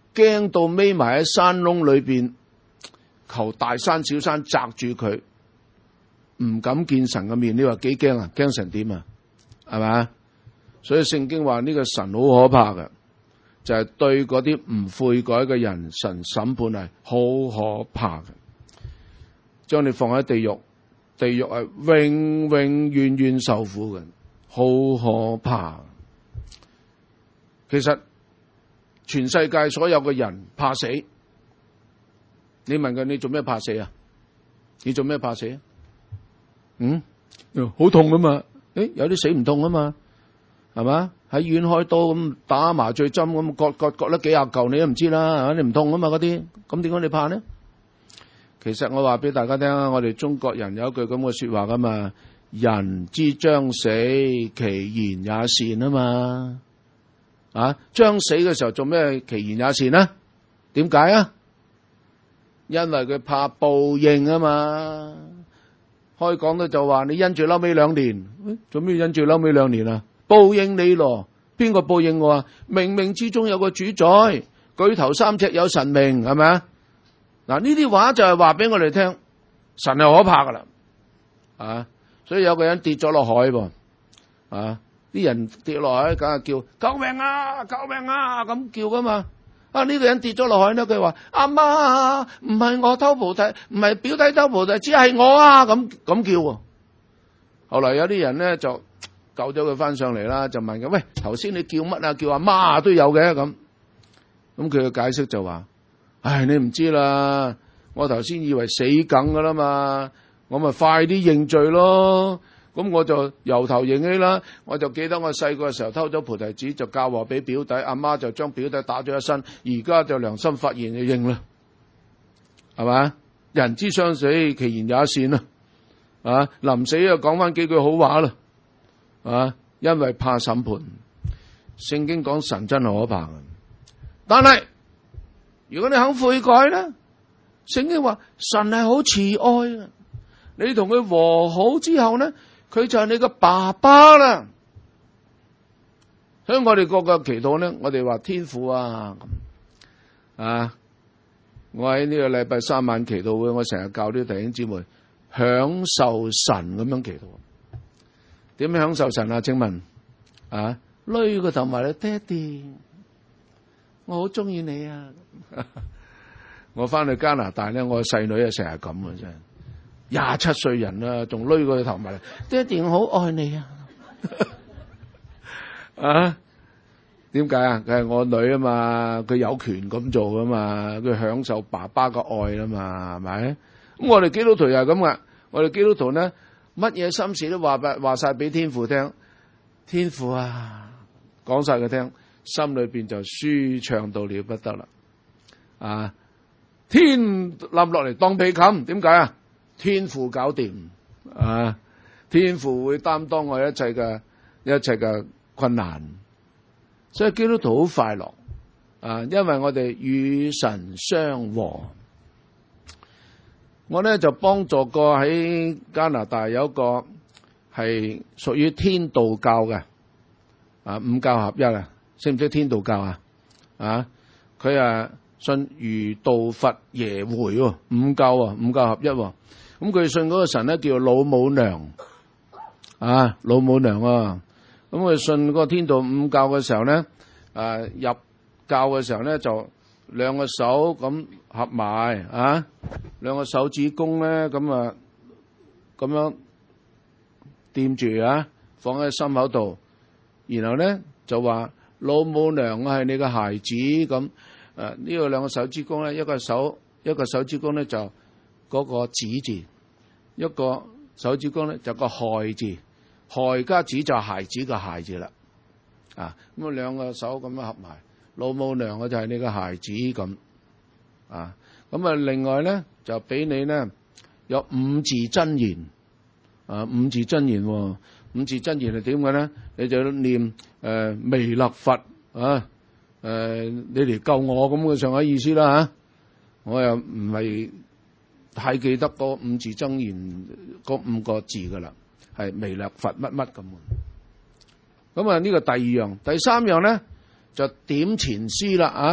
驚到匿埋喺山窿裏邊，求大山小山擲住佢，唔敢見神嘅面。你話幾驚啊？驚成點啊？係咪？所以聖經話呢個神好可怕嘅，就係、是、對嗰啲唔悔改嘅人，神審判係好可怕嘅，將你放喺地獄，地獄係永永遠遠受苦嘅，好可怕。其實全世界所有嘅人怕死，你問佢你做咩怕死啊？你做咩怕死啊？嗯，好痛啊嘛，誒，有啲死唔痛啊嘛，係嘛？喺醫院開刀咁打麻醉針咁割割割得幾廿嚿，你都唔知啦，係嘛？你唔痛啊嘛嗰啲，咁點解你怕呢？其實我話俾大家聽啊，我哋中國人有一句咁嘅說話噶嘛，人之將死，其言也善啊嘛。啊，將死嘅時候做咩其言也善呢？點解啊？因為佢怕報應啊嘛。開講到就話你因住嬲尾兩年，做咩因住嬲尾兩年啊？報應你咯，邊個報應我啊？冥冥之中有個主宰，舉頭三尺有神明，係咪啊？嗱，呢啲話就係話俾我哋聽，神係可怕噶啦，啊！所以有個人跌咗落海噃，啊！啲人跌落海，梗係叫救命啊！救命啊！咁叫噶嘛。啊！呢個人跌咗落海咧，佢話阿媽，唔係我偷菩提，唔係表弟偷菩提，只係我啊！咁咁叫。後來有啲人咧就救咗佢翻上嚟啦，就問佢：喂，頭先你叫乜啊？叫阿媽都有嘅咁。咁佢嘅解釋就話：唉，你唔知啦，我頭先以為死梗噶啦嘛，我咪快啲認罪咯。咁我就由頭認起啦，我就記得我細個嘅時候偷咗菩提子，就嫁禍俾表弟，阿媽就將表弟打咗一身，而家就良心發現就認啦，係嘛？人之將死，其言也善啦，啊，臨死又講翻幾句好話啦，啊，因為怕審判。聖經講神真係可怕嘅，但係如果你肯悔改咧，聖經話神係好慈愛嘅，你同佢和好之後咧，佢就係你個爸爸啦。所以我哋個個祈禱咧，我哋話天父啊，啊，我喺呢個禮拜三晚祈禱會，我成日教啲弟兄姊妹享受神咁樣祈禱。點樣享受神啊？請問啊，攏個頭埋你爹哋，我好中意你啊！我翻去加拿大咧，我細女啊成日咁啊，真係。廿七歲人啦，仲攏個頭埋嚟，爹哋我好愛你啊！啊，點解啊？佢係我女啊嘛，佢有權咁做噶嘛，佢享受爸爸個愛啦嘛，係咪？咁我哋基督徒又係咁噶，我哋基督徒咧，乜嘢心事都話話晒俾天父聽，天父啊，講晒佢聽，心裏邊就舒暢到了不得啦！啊，天冧落嚟當被冚，點解啊？天父搞掂啊！天父會擔當我一切嘅一切嘅困難，所以基督徒好快樂啊！因為我哋與神相和。我咧就幫助過喺加拿大有一個係屬於天道教嘅啊，五教合一啊，識唔識天道教啊？啊，佢啊信儒道佛耶回喎，五教啊，五教合一喎。咁佢信嗰個神咧叫老母娘啊，老母娘啊。咁佢信嗰個天道五教嘅時候咧，啊入教嘅時候咧就兩個手咁合埋啊，兩個手指公咧咁啊咁樣掂住啊，放喺心口度，然後咧就話老母娘係你嘅孩子咁。誒呢個兩個手指公咧，一個手一個手指公咧就嗰個子字，一個手指公咧就個害字，害加子就孩子嘅孩字啦。啊，咁啊兩個手咁樣合埋，老母娘嘅就係你嘅孩子咁。啊，咁啊另外咧就俾你咧有五字真言。啊，五字真言，哦，五字真言係點嘅咧？你就念誒彌勒佛啊。誒、呃，你嚟救我咁嘅上下意思啦吓，啊，我又唔係太記得嗰五字真言嗰五個字噶啦，係彌勒佛乜乜咁。咁啊呢個第二樣，第三樣咧就點前詩啦啊，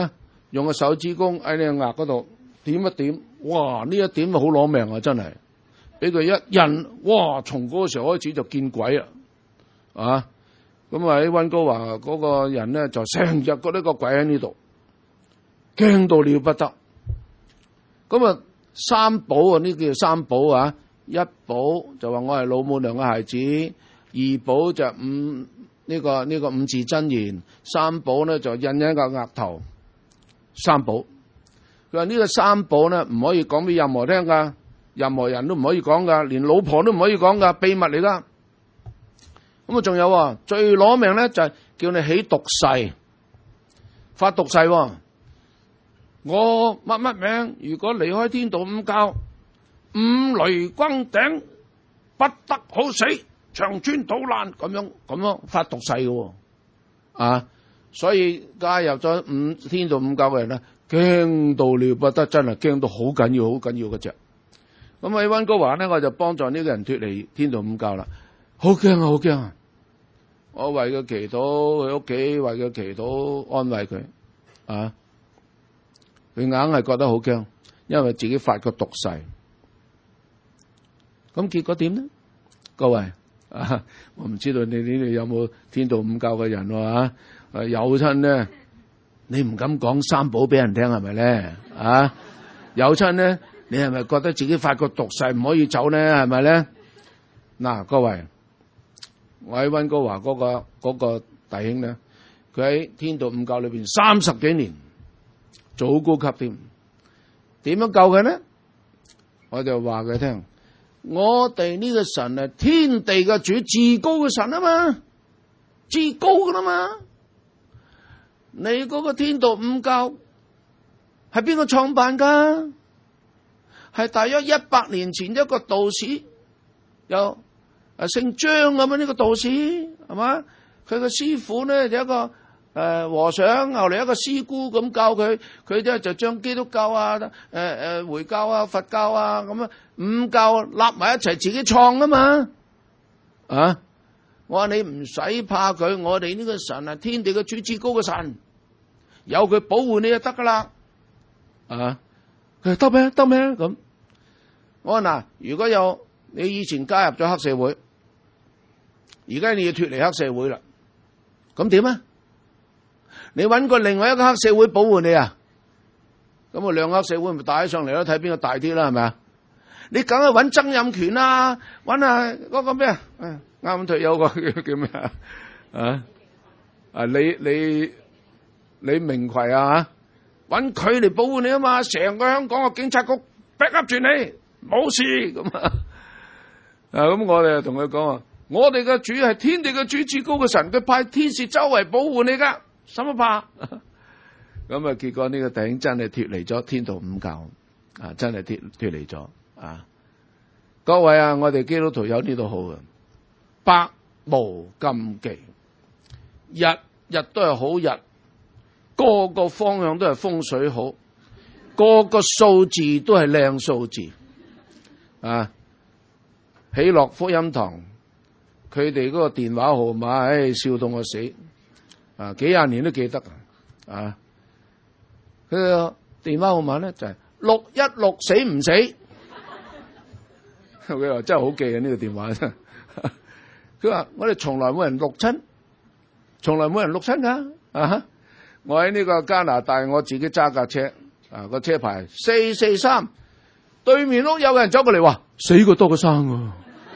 用個手指公喺你個額嗰度點一點，哇！呢一點好攞命啊，真係俾佢一印，哇！從嗰個時候開始就見鬼啦，啊！咁啊喺溫哥華嗰個人咧就成日覺得個鬼喺呢度，驚到了不得。咁啊三寶啊，呢叫三寶啊，一寶就話我係老母娘嘅孩子，二寶就五呢、這個呢、這個五字真言，三寶咧就印一個額頭。三寶，佢話呢個三寶咧唔可以講俾任何聽噶，任何人都唔可以講噶，連老婆都唔可以講噶，秘密嚟噶。咁啊，仲有啊，最攞命咧就係叫你起毒誓，發毒誓。我乜乜名，如果離開天道五教，五雷轟頂，不得好死，長穿土爛，咁樣咁樣發毒誓嘅，啊！所以加入咗五天道五教嘅人咧，驚到了不得，真係驚到好緊要，好緊要嗰隻。咁喺溫哥華咧，我就幫助呢個人脫離天道五教啦。好驚啊，好驚啊！我為佢祈禱，佢屋企為佢祈禱，安慰佢啊。佢硬係覺得好驚，因為自己發個毒誓。咁結果點呢？各位啊，我唔知道你呢度有冇天道五教嘅人啊？誒，有親咧，你唔敢講三寶俾人聽係咪咧？啊，有親咧，你係咪覺得自己發個毒誓唔可以走咧？係咪咧？嗱，各位，我喺溫哥華嗰個嗰個弟兄咧，佢喺天道五教裏邊三十幾年，做好高級添。點樣救佢咧？我就話佢聽，我哋呢個神係天地嘅主，至高嘅神啊嘛，至高噶啦嘛。你嗰個天道五教係邊個創辦噶？係大約一百年前一個道士，有誒姓張咁樣呢個道士係嘛？佢個師傅咧就一個誒、呃、和尚，後嚟一個師姑咁教佢，佢咧就將基督教啊、誒、呃、誒回教啊、佛教啊咁啊五教立埋一齊自己創啊嘛啊！我話你唔使怕佢，我哋呢個神係天地嘅主，至高嘅神。有佢保護你就得噶啦，啊！佢得咩？得咩？咁我話嗱，如果有你以前加入咗黑社會，而家你要脫離黑社會啦，咁點啊？你搵個另外一個黑社會保護你啊？咁啊，兩個黑社會咪打起上嚟咯，睇邊個大啲啦，係咪啊？你梗係搵曾蔭權啦，搵下嗰個咩啊？啱啱退休個叫叫咩啊？啊啊！你你。李明奎啊，揾佢嚟保護你啊嘛，成個香港嘅警察局 back up 住你，冇事咁啊！啊咁我哋就同佢講啊，我哋嘅主係天地嘅主，至高嘅神，佢派天使周圍保護你噶，使乜怕？咁啊，結果呢個弟兄真係脫離咗天道五教啊，真係脫脫離咗啊！各位啊，我哋基督徒有呢度好嘅，百無禁忌，日日都係好日。個個方向都係風水好，個個數字都係靚數字啊！喜樂福音堂佢哋嗰個電話號碼，唉，笑到我死啊！幾廿年都記得啊！佢個電話號碼咧就係六一六死唔死？佢話真係好記啊！呢個電話，佢話我哋從來冇人六親，從來冇人六親噶啊！我喺呢個加拿大，我自己揸架車，啊個車牌四四三，對面屋有個人走過嚟話死過多過生啊！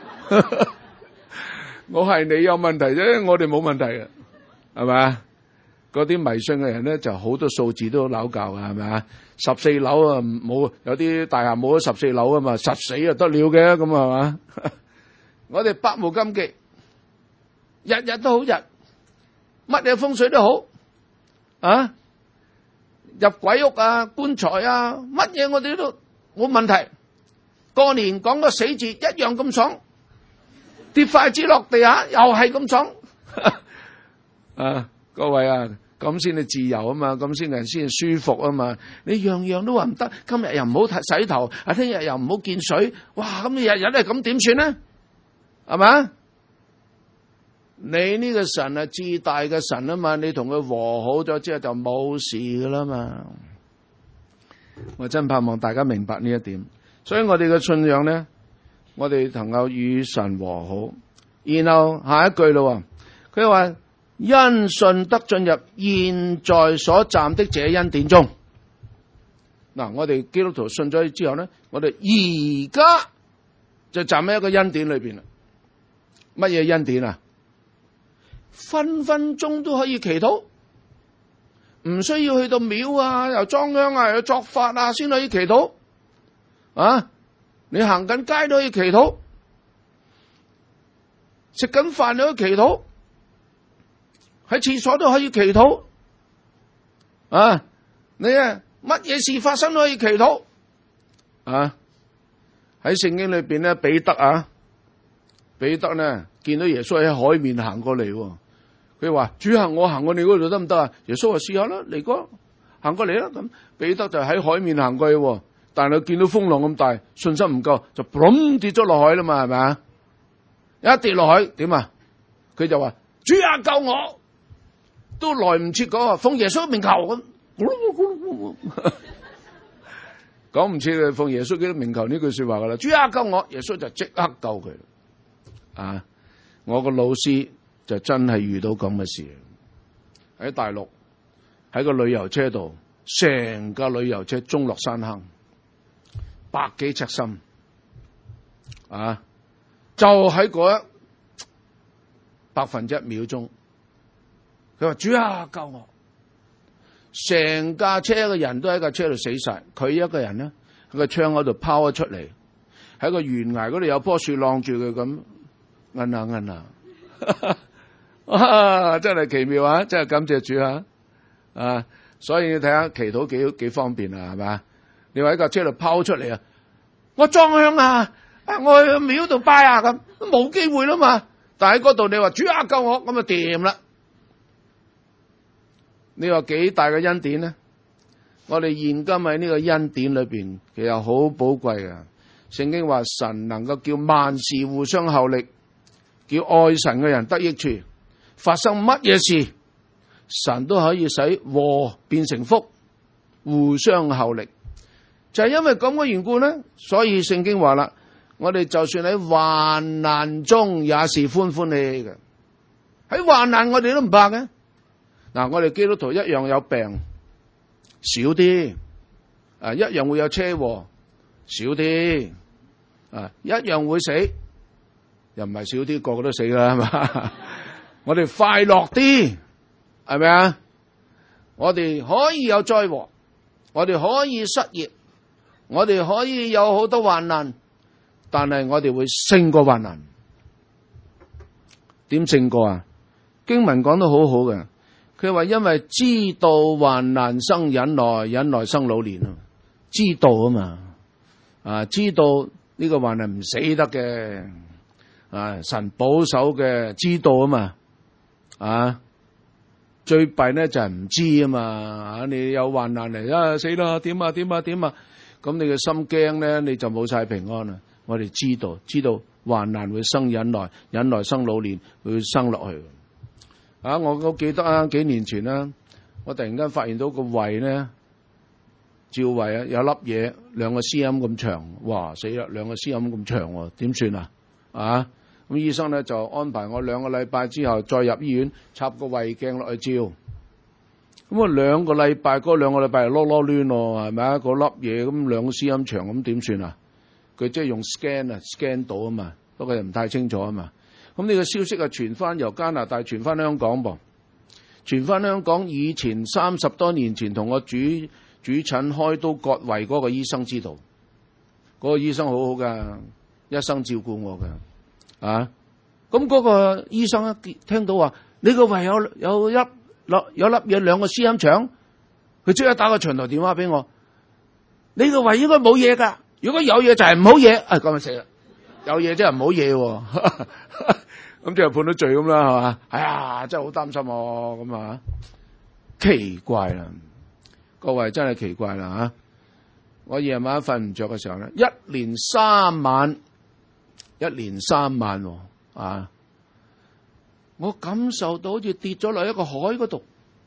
我係你有問題啫，我哋冇問題嘅，係咪啊？嗰啲迷信嘅人咧，就好多數字都好拗教嘅，係咪啊？十四樓啊，冇有啲大廈冇咗十四樓啊嘛，實死啊得了嘅，咁係嘛？我哋百無禁忌，日日都好日，乜嘢風水都好。啊！入鬼屋啊、棺材啊，乜嘢我哋都冇問題。過年講個死字一樣咁爽，跌筷子落地下又係咁爽。啊，各位啊，咁先係自由啊嘛，咁先係先係舒服啊嘛。你樣樣都話唔得，今日又唔好洗頭，啊聽日又唔好見水，哇！咁你日日都係咁點算呢？係咪？ 你呢個神係至大嘅神啊嘛，你同佢和好咗之後就冇事噶啦嘛。我真盼望大家明白呢一點，所以我哋嘅信仰咧，我哋能夠與神和好。然後下一句咯，佢話因信得進入現在所站的這恩典中。嗱，我哋基督徒信咗之後咧，我哋而家就站喺一個恩典裏邊啦。乜嘢恩典啊？分分鐘都可以祈禱，唔需要去到廟啊，又裝香啊，又作法啊，先可以祈禱。啊，你行緊街都可以祈禱，食緊飯都可以祈禱，喺廁所都可以祈禱。啊，你啊乜嘢事發生都可以祈禱。啊，喺聖經裏邊咧，彼得啊，彼得咧見到耶穌喺海面行過嚟。佢話主啊，我行過你嗰度得唔得啊？耶穌話試下啦，嚟過行過嚟啦。咁彼得就喺海面行過去，但係佢見到風浪咁大，信心唔夠，就嘣跌咗落海啦嘛，係咪啊？一跌落海點啊？佢就話主啊，救我，都來唔切講，奉耶穌名求咁，講唔切佢奉耶穌基督名求呢句說話噶啦。主啊，救我，耶穌就即刻救佢。啊，我個老師就真係遇到咁嘅事，喺大陸喺個旅遊車度，成架旅遊車中落山坑，百幾尺深，啊！就喺嗰一百分之一秒鐘，佢話主啊，救我！成架車嘅人都喺架車度死晒，佢一個人咧喺個窗嗰度拋咗出嚟，喺個懸崖嗰度有棵樹晾住佢咁，摁下摁下。啊！真係奇妙啊！真係感謝主啊！啊，所以你睇下祈禱幾幾方便啊，係咪？你話喺架車度拋出嚟啊，我裝香啊，我去廟度拜啊，咁都冇機會啦嘛。但喺嗰度你話主啊，救我，咁就掂啦。你話幾大嘅恩典呢？我哋現今喺呢個恩典裏邊，其實好寶貴嘅。聖經話神能夠叫萬事互相效力，叫愛神嘅人得益處。發生乜嘢事，神都可以使禍變成福，互相效力。就係因為咁嘅緣故咧，所以聖經話啦，我哋就算喺患難中也是歡歡喜喜嘅。喺患難我哋都唔怕嘅。嗱，我哋基督徒一樣有病，少啲；啊，一樣會有車禍，少啲；啊，一樣會死，又唔係少啲，個個都死啦，係嘛？我哋快樂啲，係咪啊？我哋可以有災禍，我哋可以失業，我哋可以有好多患難，但係我哋會勝過患難。點勝過啊？經文講得好好嘅，佢話因為知道患難生忍耐，忍耐生老練啊，知道啊嘛，啊知道呢個患難唔死得嘅，啊神保守嘅，知道啊嘛。啊，最弊咧就係唔知啊嘛，啊你有患難嚟啊死啦，點啊點啊點啊，咁你嘅心驚咧，你就冇晒平安啦。我哋知道，知道患難會生忍耐，忍耐生老練，會生落去。啊，我我記得啊，幾年前啦，我突然間發現到個胃咧，照胃啊有粒嘢，兩個 cm 咁長，哇死啦，兩個 cm 咁長，點算啊？啊！咁醫生咧就安排我兩個禮拜之後再入醫院插個胃鏡落去照。咁啊兩個禮拜，嗰兩個禮拜係囉囉攣咯，係咪啊？嗰粒嘢咁兩個 cm 長，咁點算啊？佢即係用 scan 啊 scan 到啊嘛，不過又唔太清楚啊嘛。咁呢個消息啊傳翻由加拿大傳翻香港噃，傳翻香港以前三十多年前同我主主診開刀割胃嗰個醫生知道，嗰、嗰個醫生好好噶，一生照顧我噶。啊！咁嗰個醫生一聽到話你個胃有有一粒有粒嘢兩個 cm 長，佢即刻打個長途電話俾我。你個胃應該冇嘢噶，如果有嘢就係唔好嘢。啊，咁咪死啦！有嘢真係唔好嘢，咁即係判到罪咁啦，係嘛？哎呀，真係好擔心咁啊！奇怪啦，各位真係奇怪啦吓！我夜晚瞓唔着嘅時候咧，一連三晚。一連三晚啊！ 我感受到好似跌咗落一個海嗰度，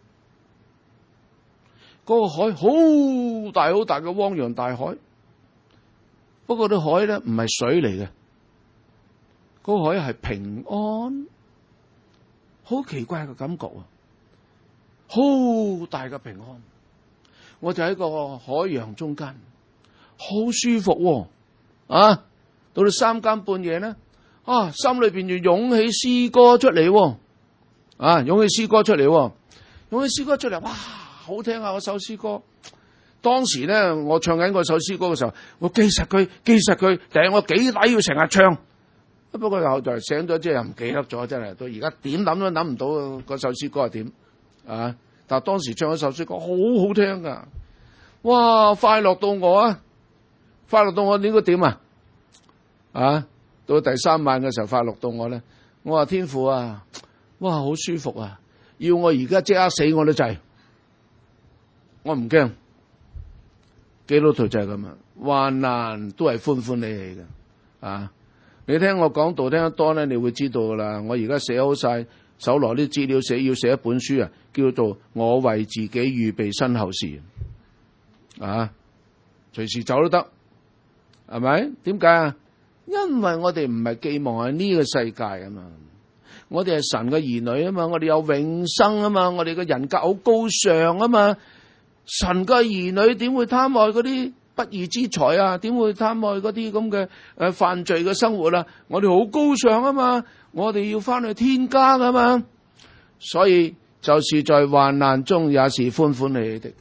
嗰個海好大好大嘅汪洋大海，不過啲海咧唔係水嚟嘅，嗰個海係平安，好奇怪嘅感覺啊！好大嘅平安，我就喺個海洋中間，好舒服啊！到到三更半夜咧，啊，心裏邊就湧起詩歌出嚟，啊，湧起詩歌出嚟，湧起詩歌出嚟，哇，好聽啊！嗰首詩歌，當時咧我唱緊嗰首詩歌嘅時候，我記實佢，記實佢，但係我幾抵要成日唱，不過後來醒咗之後又唔記得咗，真係到而家點諗都諗唔到嗰首詩歌係點啊！但係當時唱嗰首詩歌好好聽噶，哇，快樂到我啊！快樂到我應該點啊？啊！到第三晚嘅時候，快樂到我咧，我話天父啊，哇，好舒服啊！要我而家即刻死我都制，我唔驚。基督徒就係咁啊，患難都係歡歡喜喜嘅啊！你聽我講道聽得多咧，你會知道噶啦。我而家寫好晒手羅啲資料，寫要寫一本書啊，叫做我為自己預備身後事啊，隨時走都得，係咪？點解啊？因為我哋唔係寄望喺呢個世界啊嘛，我哋係神嘅兒女啊嘛，我哋有永生啊嘛，我哋嘅人格好高尚啊嘛，神嘅兒女點會貪愛嗰啲不義之財啊？點會貪愛嗰啲咁嘅誒犯罪嘅生活啊？我哋好高尚啊嘛，我哋要翻去天家噶嘛，所以就是在患難中也是歡歡喜喜的，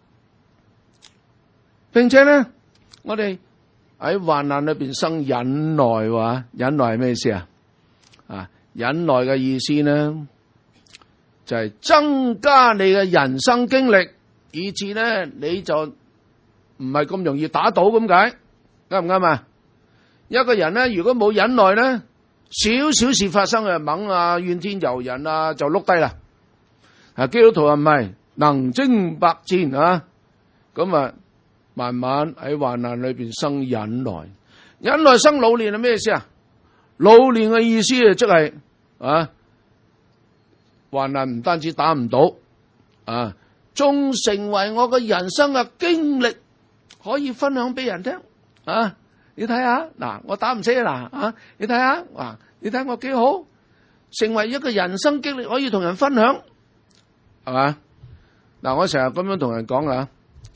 並且咧，我哋喺患難裏邊生忍耐，話忍耐係咩意思啊？啊，忍耐嘅意思呢，就係增加你嘅人生經歷，以致咧你就唔係咁容易打倒咁解，啱唔啱啊？一個人咧，如果冇忍耐咧，少少事發生嘅猛啊，怨天尤人啊，就碌低啦。啊，基督徒係唔係能征百戰啊？咁啊。慢慢喺患難裏邊生忍耐，忍耐生老練係咩意思啊？老練嘅意思啊，即係啊，患難唔單止打唔到啊，仲成為我嘅人生嘅經歷，可以分享俾人聽啊！你睇下嗱，我打唔死啊嗱啊！你睇下嗱，你睇我幾好，成為一個人生經歷，可以同人分享，係嘛？嗱，我成日咁樣同人講啊。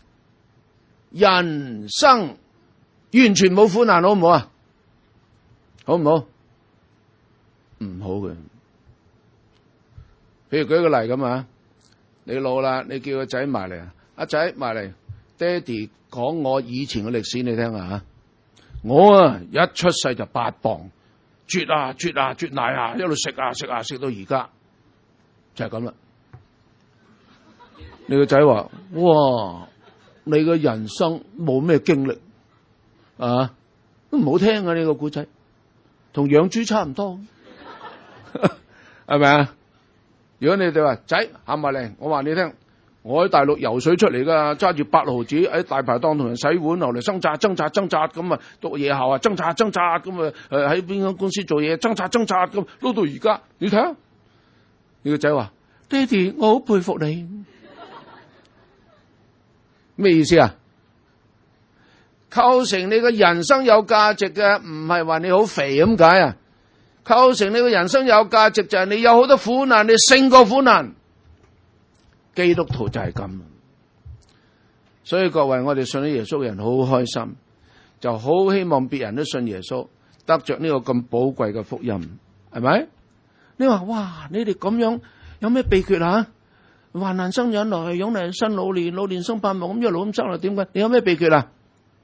人生完全冇苦難，好唔好啊？好唔好？唔好嘅。譬如舉個例咁啊，你老啦，你叫個仔埋嚟啊，阿仔埋嚟，爹哋講我以前嘅歷史你聽下吓。我啊一出世就八磅，啜啊啜啊啜奶啊，一路食啊食啊食到而家，就係咁啦。你個仔話：哇！你嘅人生冇咩經歷啊，都唔好聽啊！呢個故仔同養豬差唔多，係咪啊？如果你哋話仔喊埋嚟，我話你聽，我喺大陸游水出嚟噶，揸住八毫子喺大排檔同人洗碗，後嚟掙扎掙扎掙扎咁啊，讀夜校啊掙扎掙扎咁啊，誒喺邊間公司做嘢掙扎掙扎咁撈到而家，你睇下，你個仔話：爹哋，我好佩服你。咩意思啊？構成你個人生有價值嘅，唔係話你好肥咁解啊！構成你個人生有價值就係你有好多苦難，你勝過苦難。基督徒就係咁，所以各位我哋信咗耶穌嘅人好開心，就好希望別人都信耶穌，得着呢個咁寶貴嘅福音，係咪？你話哇，你哋咁樣有咩秘訣啊？患難生忍耐，忍耐生老練，老練生盼望，咁一路咁生落，點解？你有咩秘訣啊？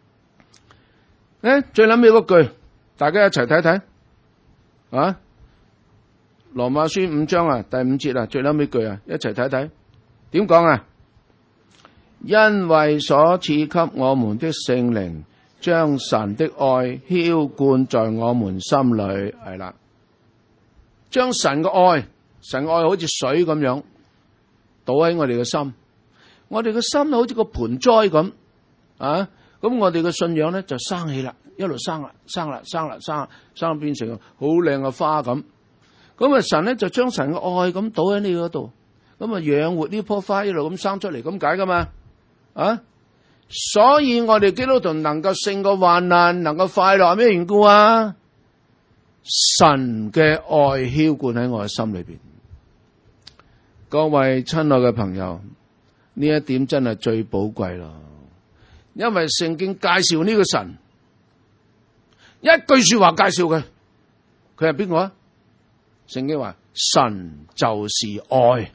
誒，最諗起嗰句，大家一齊睇睇啊！羅馬書五章啊，第五節啊，最諗起句啊，一齊睇睇，點講啊？因為所賜給我們的聖靈，將神的愛澆灌在我們心裏，係啦，將神嘅愛，神嘅愛好似水咁樣。倒喺我哋嘅心，我哋嘅心好似個盆栽咁啊！咁我哋嘅信仰咧就生起啦，一路生啦，生啦，生啦，生啦，生變成好靚嘅花咁。 咁啊神咧就將神嘅愛咁倒喺你嗰度，咁啊養活呢棵花一路咁生出嚟，咁解噶嘛？啊，所以我哋基督徒能夠勝過患難，能夠快樂係咩緣故啊？神嘅愛澆灌喺我嘅心裏邊。各位親愛嘅朋友，呢一點真係最寶貴咯，因為聖經介紹呢個神，一句說話介紹佢，佢係邊個啊？聖經話神就是愛，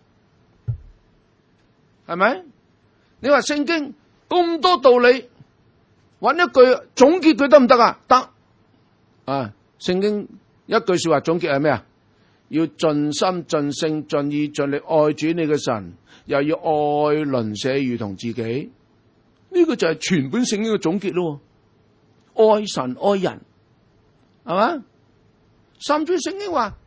係咪？你話聖經咁多道理，揾一句總結佢得唔得啊？得啊！聖經一句說話總結係咩啊？要盡心盡性盡意盡力愛主你嘅神，又要愛鄰舍如同自己。呢個就係全本聖經嘅總結咯。愛神愛人，係嘛？甚至聖經話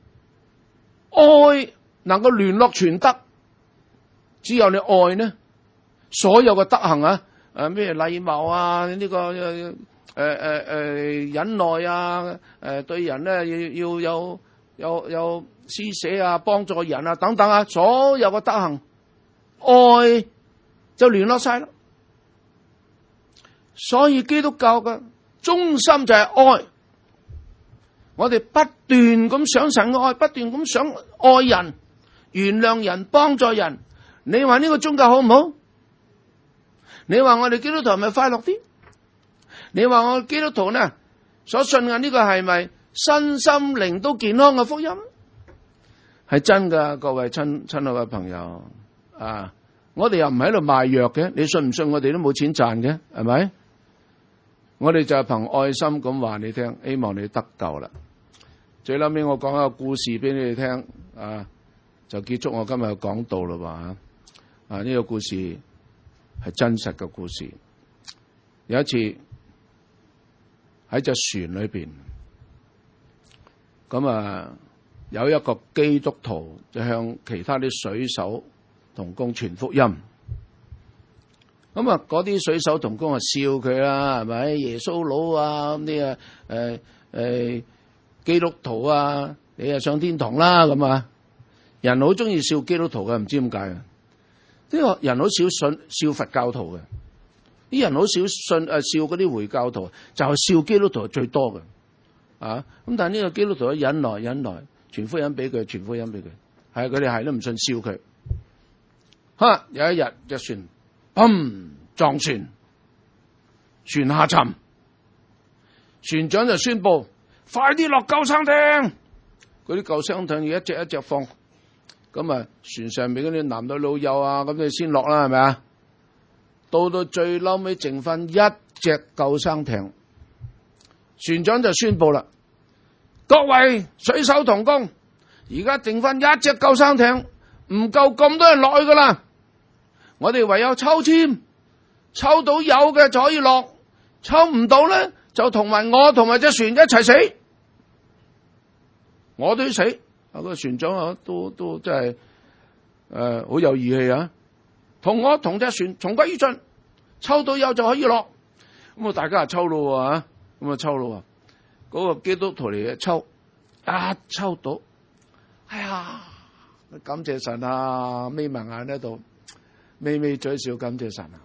愛能夠聯絡全德，只有你愛呢，所有嘅德行啊，誒咩禮貌啊，呢、這個誒誒誒忍耐啊，誒、呃、對人咧要要有有有施捨啊，幫助人啊等等啊，所有嘅德行，愛就聯絡晒啦。所以基督教嘅中心就係愛，我哋不斷咁想神嘅愛，不斷咁想愛人、原諒人、幫助人。你話呢個宗教好唔好？你話我哋基督徒係咪快樂啲？你話我基督徒呢所信嘅呢個係咪身心靈都健康嘅福音？係真噶，各位親親愛嘅朋友啊！我哋又唔喺度賣藥嘅，你信唔信？我哋都冇錢賺嘅，係咪？我哋就係憑愛心咁話你聽，希望你得救啦。最後尾我講一個故事俾你哋聽啊，就結束我今日嘅講道啦嘛。啊，呢、這個故事係真實嘅故事。有一次喺隻船裏邊，咁啊有一個基督徒就向其他啲水手同工傳福音。咁啊，嗰啲水手同工啊笑佢啦，係咪？耶穌佬啊，咁啲啊誒誒基督徒啊，你啊上天堂啦咁啊！人好中意笑基督徒嘅，唔知點解啊？呢個人好少信笑佛教徒嘅，啲人好少信誒笑嗰啲回教徒，就係笑基督徒係最多嘅啊！咁但係呢個基督徒忍耐忍耐，傳福音俾佢，傳福音俾佢，係佢哋係都唔信笑佢。哈！有一日隻船砰撞船，船下沉，船長就宣布快啲落救生艇，嗰啲救生艇要一隻一隻放，咁啊船上面嗰啲男女老幼啊，咁你先落啦，係咪啊？到到最嬲尾剩翻一隻救生艇，船長就宣布啦，各位水手同工，而家剩翻一隻救生艇，唔夠咁多人落去噶啦，我哋唯有抽籤，抽到有嘅就可以落，抽唔到咧就同埋我同埋隻船一齊死，我都要死。啊，個船長啊都都真係誒好有義氣啊，同我同隻船同歸於盡，抽到有就可以落。咁啊大家啊抽咯啊，咁啊抽咯，嗰、那個基督徒嚟嘅抽，啊抽到，哎呀感謝神啊，眯埋眼喺度，微微嘴笑感謝神啊。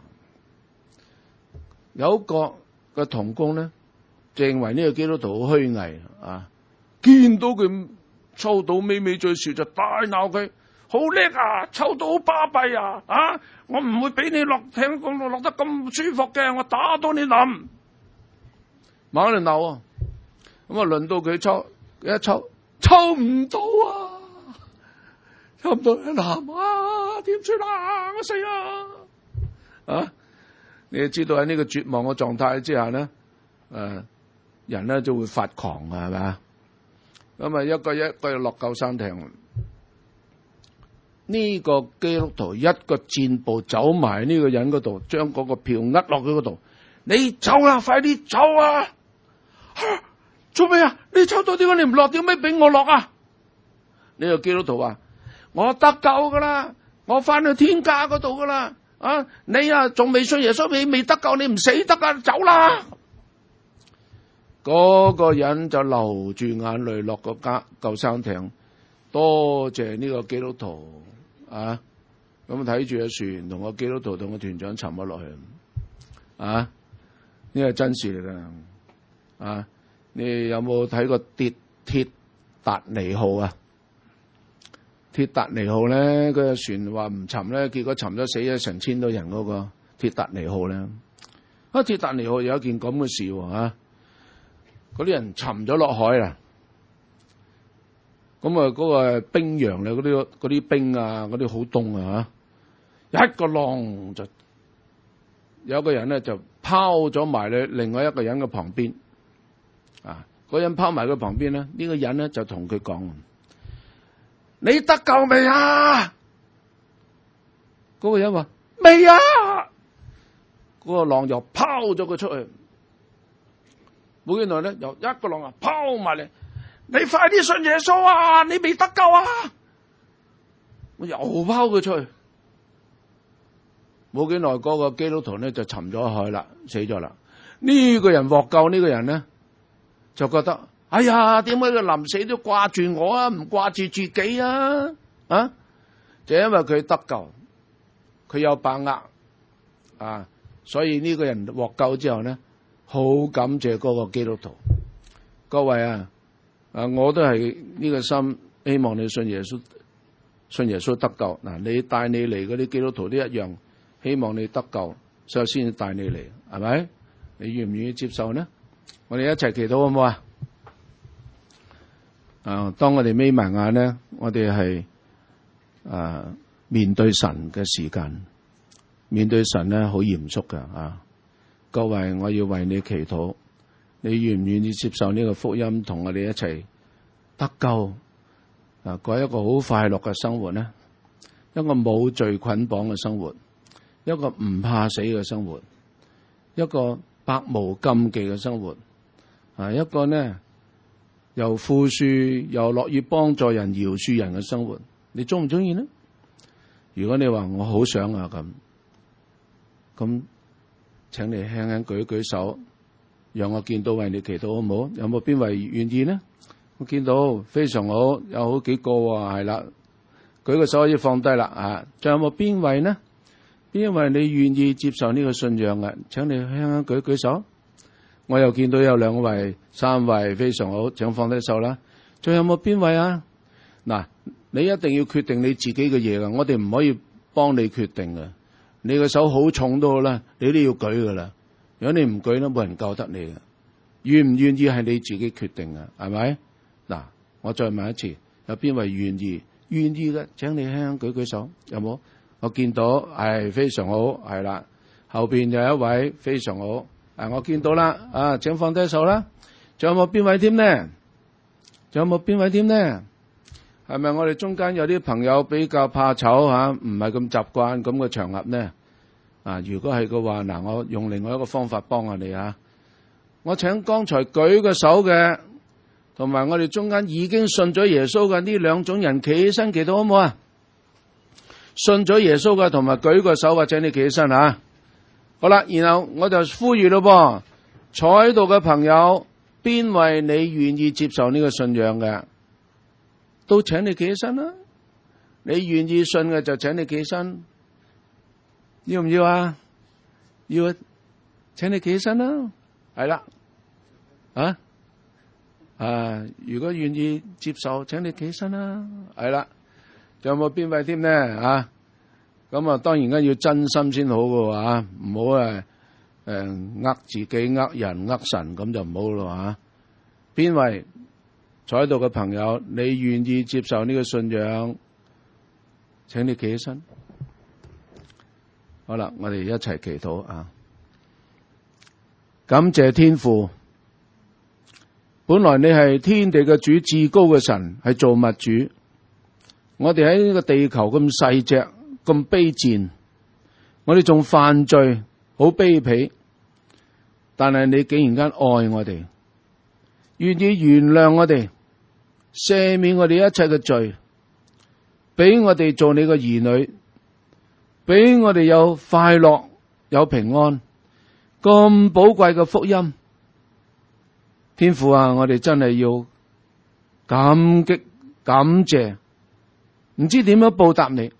有一個個同工咧，就認為呢個基督徒好虛偽啊，見到佢抽到微微嘴笑就大鬧佢，好叻啊，抽到好巴閉啊，啊！我唔會俾你落艇咁落得咁舒服嘅，我打到你冧，猛嚟鬧啊！咁啊輪到佢抽，佢一抽抽唔到啊，抽唔到一冧啊，點算啊？我死啊！啊！你要知道喺呢個絕望嘅狀態之下咧，誒、呃，人咧就會發狂啊，係咪啊？咁啊，一個一個落救生艇，呢、這個基督徒一個箭步走埋呢個人嗰度，將嗰個票呃落佢嗰度，你走啦，快啲走啊！啊做咩啊？你抽到點解你唔落？點解俾我落啊？呢、這個基督徒話：我得救噶啦，我翻去天家嗰度噶啦。啊！你啊，仲未信耶穌，你未得救，你唔死得啊！走啦！嗰個人就流住眼淚落個家救生艇， 多謝呢個基督徒啊！咁睇住個船同個基督徒同個團長沉咗落去啊！呢個係真事嚟噶啊！你有冇睇過鐵鐵達尼號啊？鐵達尼號咧，嗰個船話唔沉咧，結果沉咗死咗成千多人嗰個鐵達尼號咧。啊，鐵達尼號有一件咁嘅事喎啊！嗰啲人沉咗落海啦。咁啊，嗰個冰洋咧，嗰啲嗰啲冰啊，嗰啲好凍啊嚇！一個浪就有一個人咧就拋咗埋去另外一個人嘅旁邊啊！嗰人拋埋佢旁邊咧，呢個人咧就同佢講：你得救未啊？嗰個人話：未啊！嗰個浪又拋咗佢出去，冇幾耐咧，又一個浪啊拋埋嚟。你快啲信耶穌啊！你未得救啊！我又拋佢出去，冇幾耐嗰個基督徒咧就沉咗海啦，死咗啦。呢、這個人獲救，呢、這個人咧就覺得，哎呀，點解佢臨死都掛住我啊？唔掛住自己啊？啊，就因為佢得救，佢有把握啊，所以呢個人獲救之後咧，好感謝嗰個基督徒。各位啊！啊！我都係呢個心，希望你信耶穌，信耶穌得救。嗱，你帶你嚟嗰啲基督徒都一樣，希望你得救，所以先帶你嚟，係咪？你願唔願意接受呢？我哋一齊祈禱好唔好啊？啊！當我哋眯埋眼咧，我哋係啊面對神嘅時間，面對神咧好嚴肅㗎啊！各位，我要為你祈禱。你願唔願意接受呢個福音，同我哋一齊得救啊？過一個好快樂嘅生活呢？一個冇罪捆綁嘅生活，一個唔怕死嘅生活，一個百無禁忌嘅生活啊！一個呢又富庶又樂意幫助人、饒恕人嘅生活，你中唔中意呢？如果你話我好想啊咁，咁請你輕輕舉一舉手。讓我見到為你祈禱好唔好？有冇邊位願意呢？我見到非常好，有好幾個係啦，舉個手可以放低啦啊！仲有冇邊位呢？邊位你願意接受呢個信仰嘅？請你輕輕舉舉手。我又見到有兩位、三位非常好，請放低手啦。仲有冇邊位啊？嗱，你一定要決定你自己嘅嘢噶，我哋唔可以幫你決定嘅。你個手好重都好啦，你都要舉噶啦。如果你唔舉咧，冇人救得你嘅。願唔願意係你自己決定嘅，係咪？嗱，我再問一次，有邊位願意？願意嘅，請你輕輕舉舉手，有冇？我見到係非常好，係啦。後邊有一位非常好，啊，我見到啦，啊，請放低手啦。仲有冇邊位添呢？仲有冇邊位添呢？係咪我哋中間有啲朋友比較怕醜吓，唔係咁習慣咁嘅場合呢？啊！如果係嘅話，嗱，我用另外一個方法幫下你啊！我請剛才舉個手嘅，同埋我哋中間已經信咗耶穌嘅呢兩種人企起身祈禱好唔好啊？信咗耶穌嘅同埋舉個手，或者你企起身啊！好啦，然後我就呼籲咯噃，坐喺度嘅朋友，邊位你願意接受呢個信仰嘅，都請你企起身啦！你願意信嘅就請你企起身。要唔要啊？要啊，請你企起身啦。係啦，啊啊！如果願意接受，請你企起身啦。係啦，仲有冇邊位添呢？啊，咁啊，當然間要真心先好嘅話，唔好誒誒呃自己、呃人、呃神咁就唔好咯吓。邊位坐喺度嘅朋友，你願意接受呢個信仰，請你企起身。好啦，我哋一齊祈禱啊！感謝天父，本來你係天地嘅主，至高嘅神，係造物主。我哋喺呢個地球咁細隻，咁卑賤，我哋仲犯罪，好卑鄙。但係你竟然間愛我哋，願意原諒我哋，赦免我哋一切嘅罪，俾我哋做你嘅兒女。俾我哋有快樂，有平安，咁寶貴嘅福音，天父啊，我哋真係要感激感謝，唔知點樣報答你。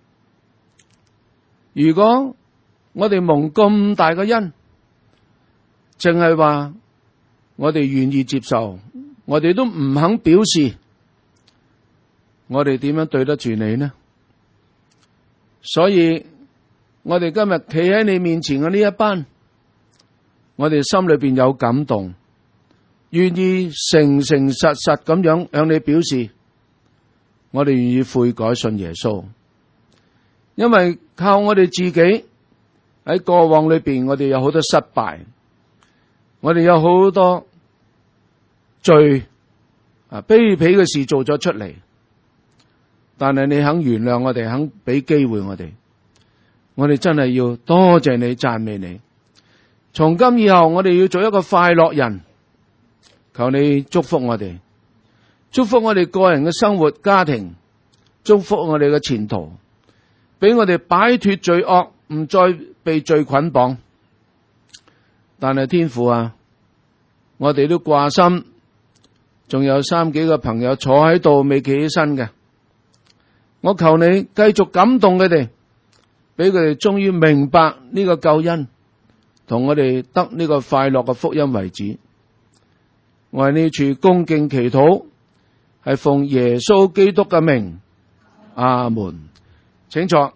如果我哋蒙咁大嘅恩，淨係話我哋願意接受，我哋都唔肯表示，我哋點樣對得住你呢？所以我哋今日企喺你面前嘅呢一班，我哋心裏邊有感動，願意誠誠實實咁樣向你表示，我哋願意悔改信耶穌。因為靠我哋自己喺過往裏邊，我哋有好多失敗，我哋有好多罪啊卑鄙嘅事做咗出嚟，但係你肯原諒我哋，肯俾機會我哋，我哋真係要多謝你，讚美你。從今以後，我哋要做一個快樂人，求你祝福我哋，祝福我哋個人嘅生活、家庭，祝福我哋嘅前途，俾我哋擺脫罪惡，唔再被罪捆綁。但係天父啊，我哋都掛心，仲有三幾個朋友坐喺度未企起身嘅，我求你繼續感動佢哋，俾佢哋終於明白呢個救恩，同我哋得呢個快樂嘅福音為止。我喺呢處恭敬祈禱，係奉耶穌基督嘅名，阿門。請坐。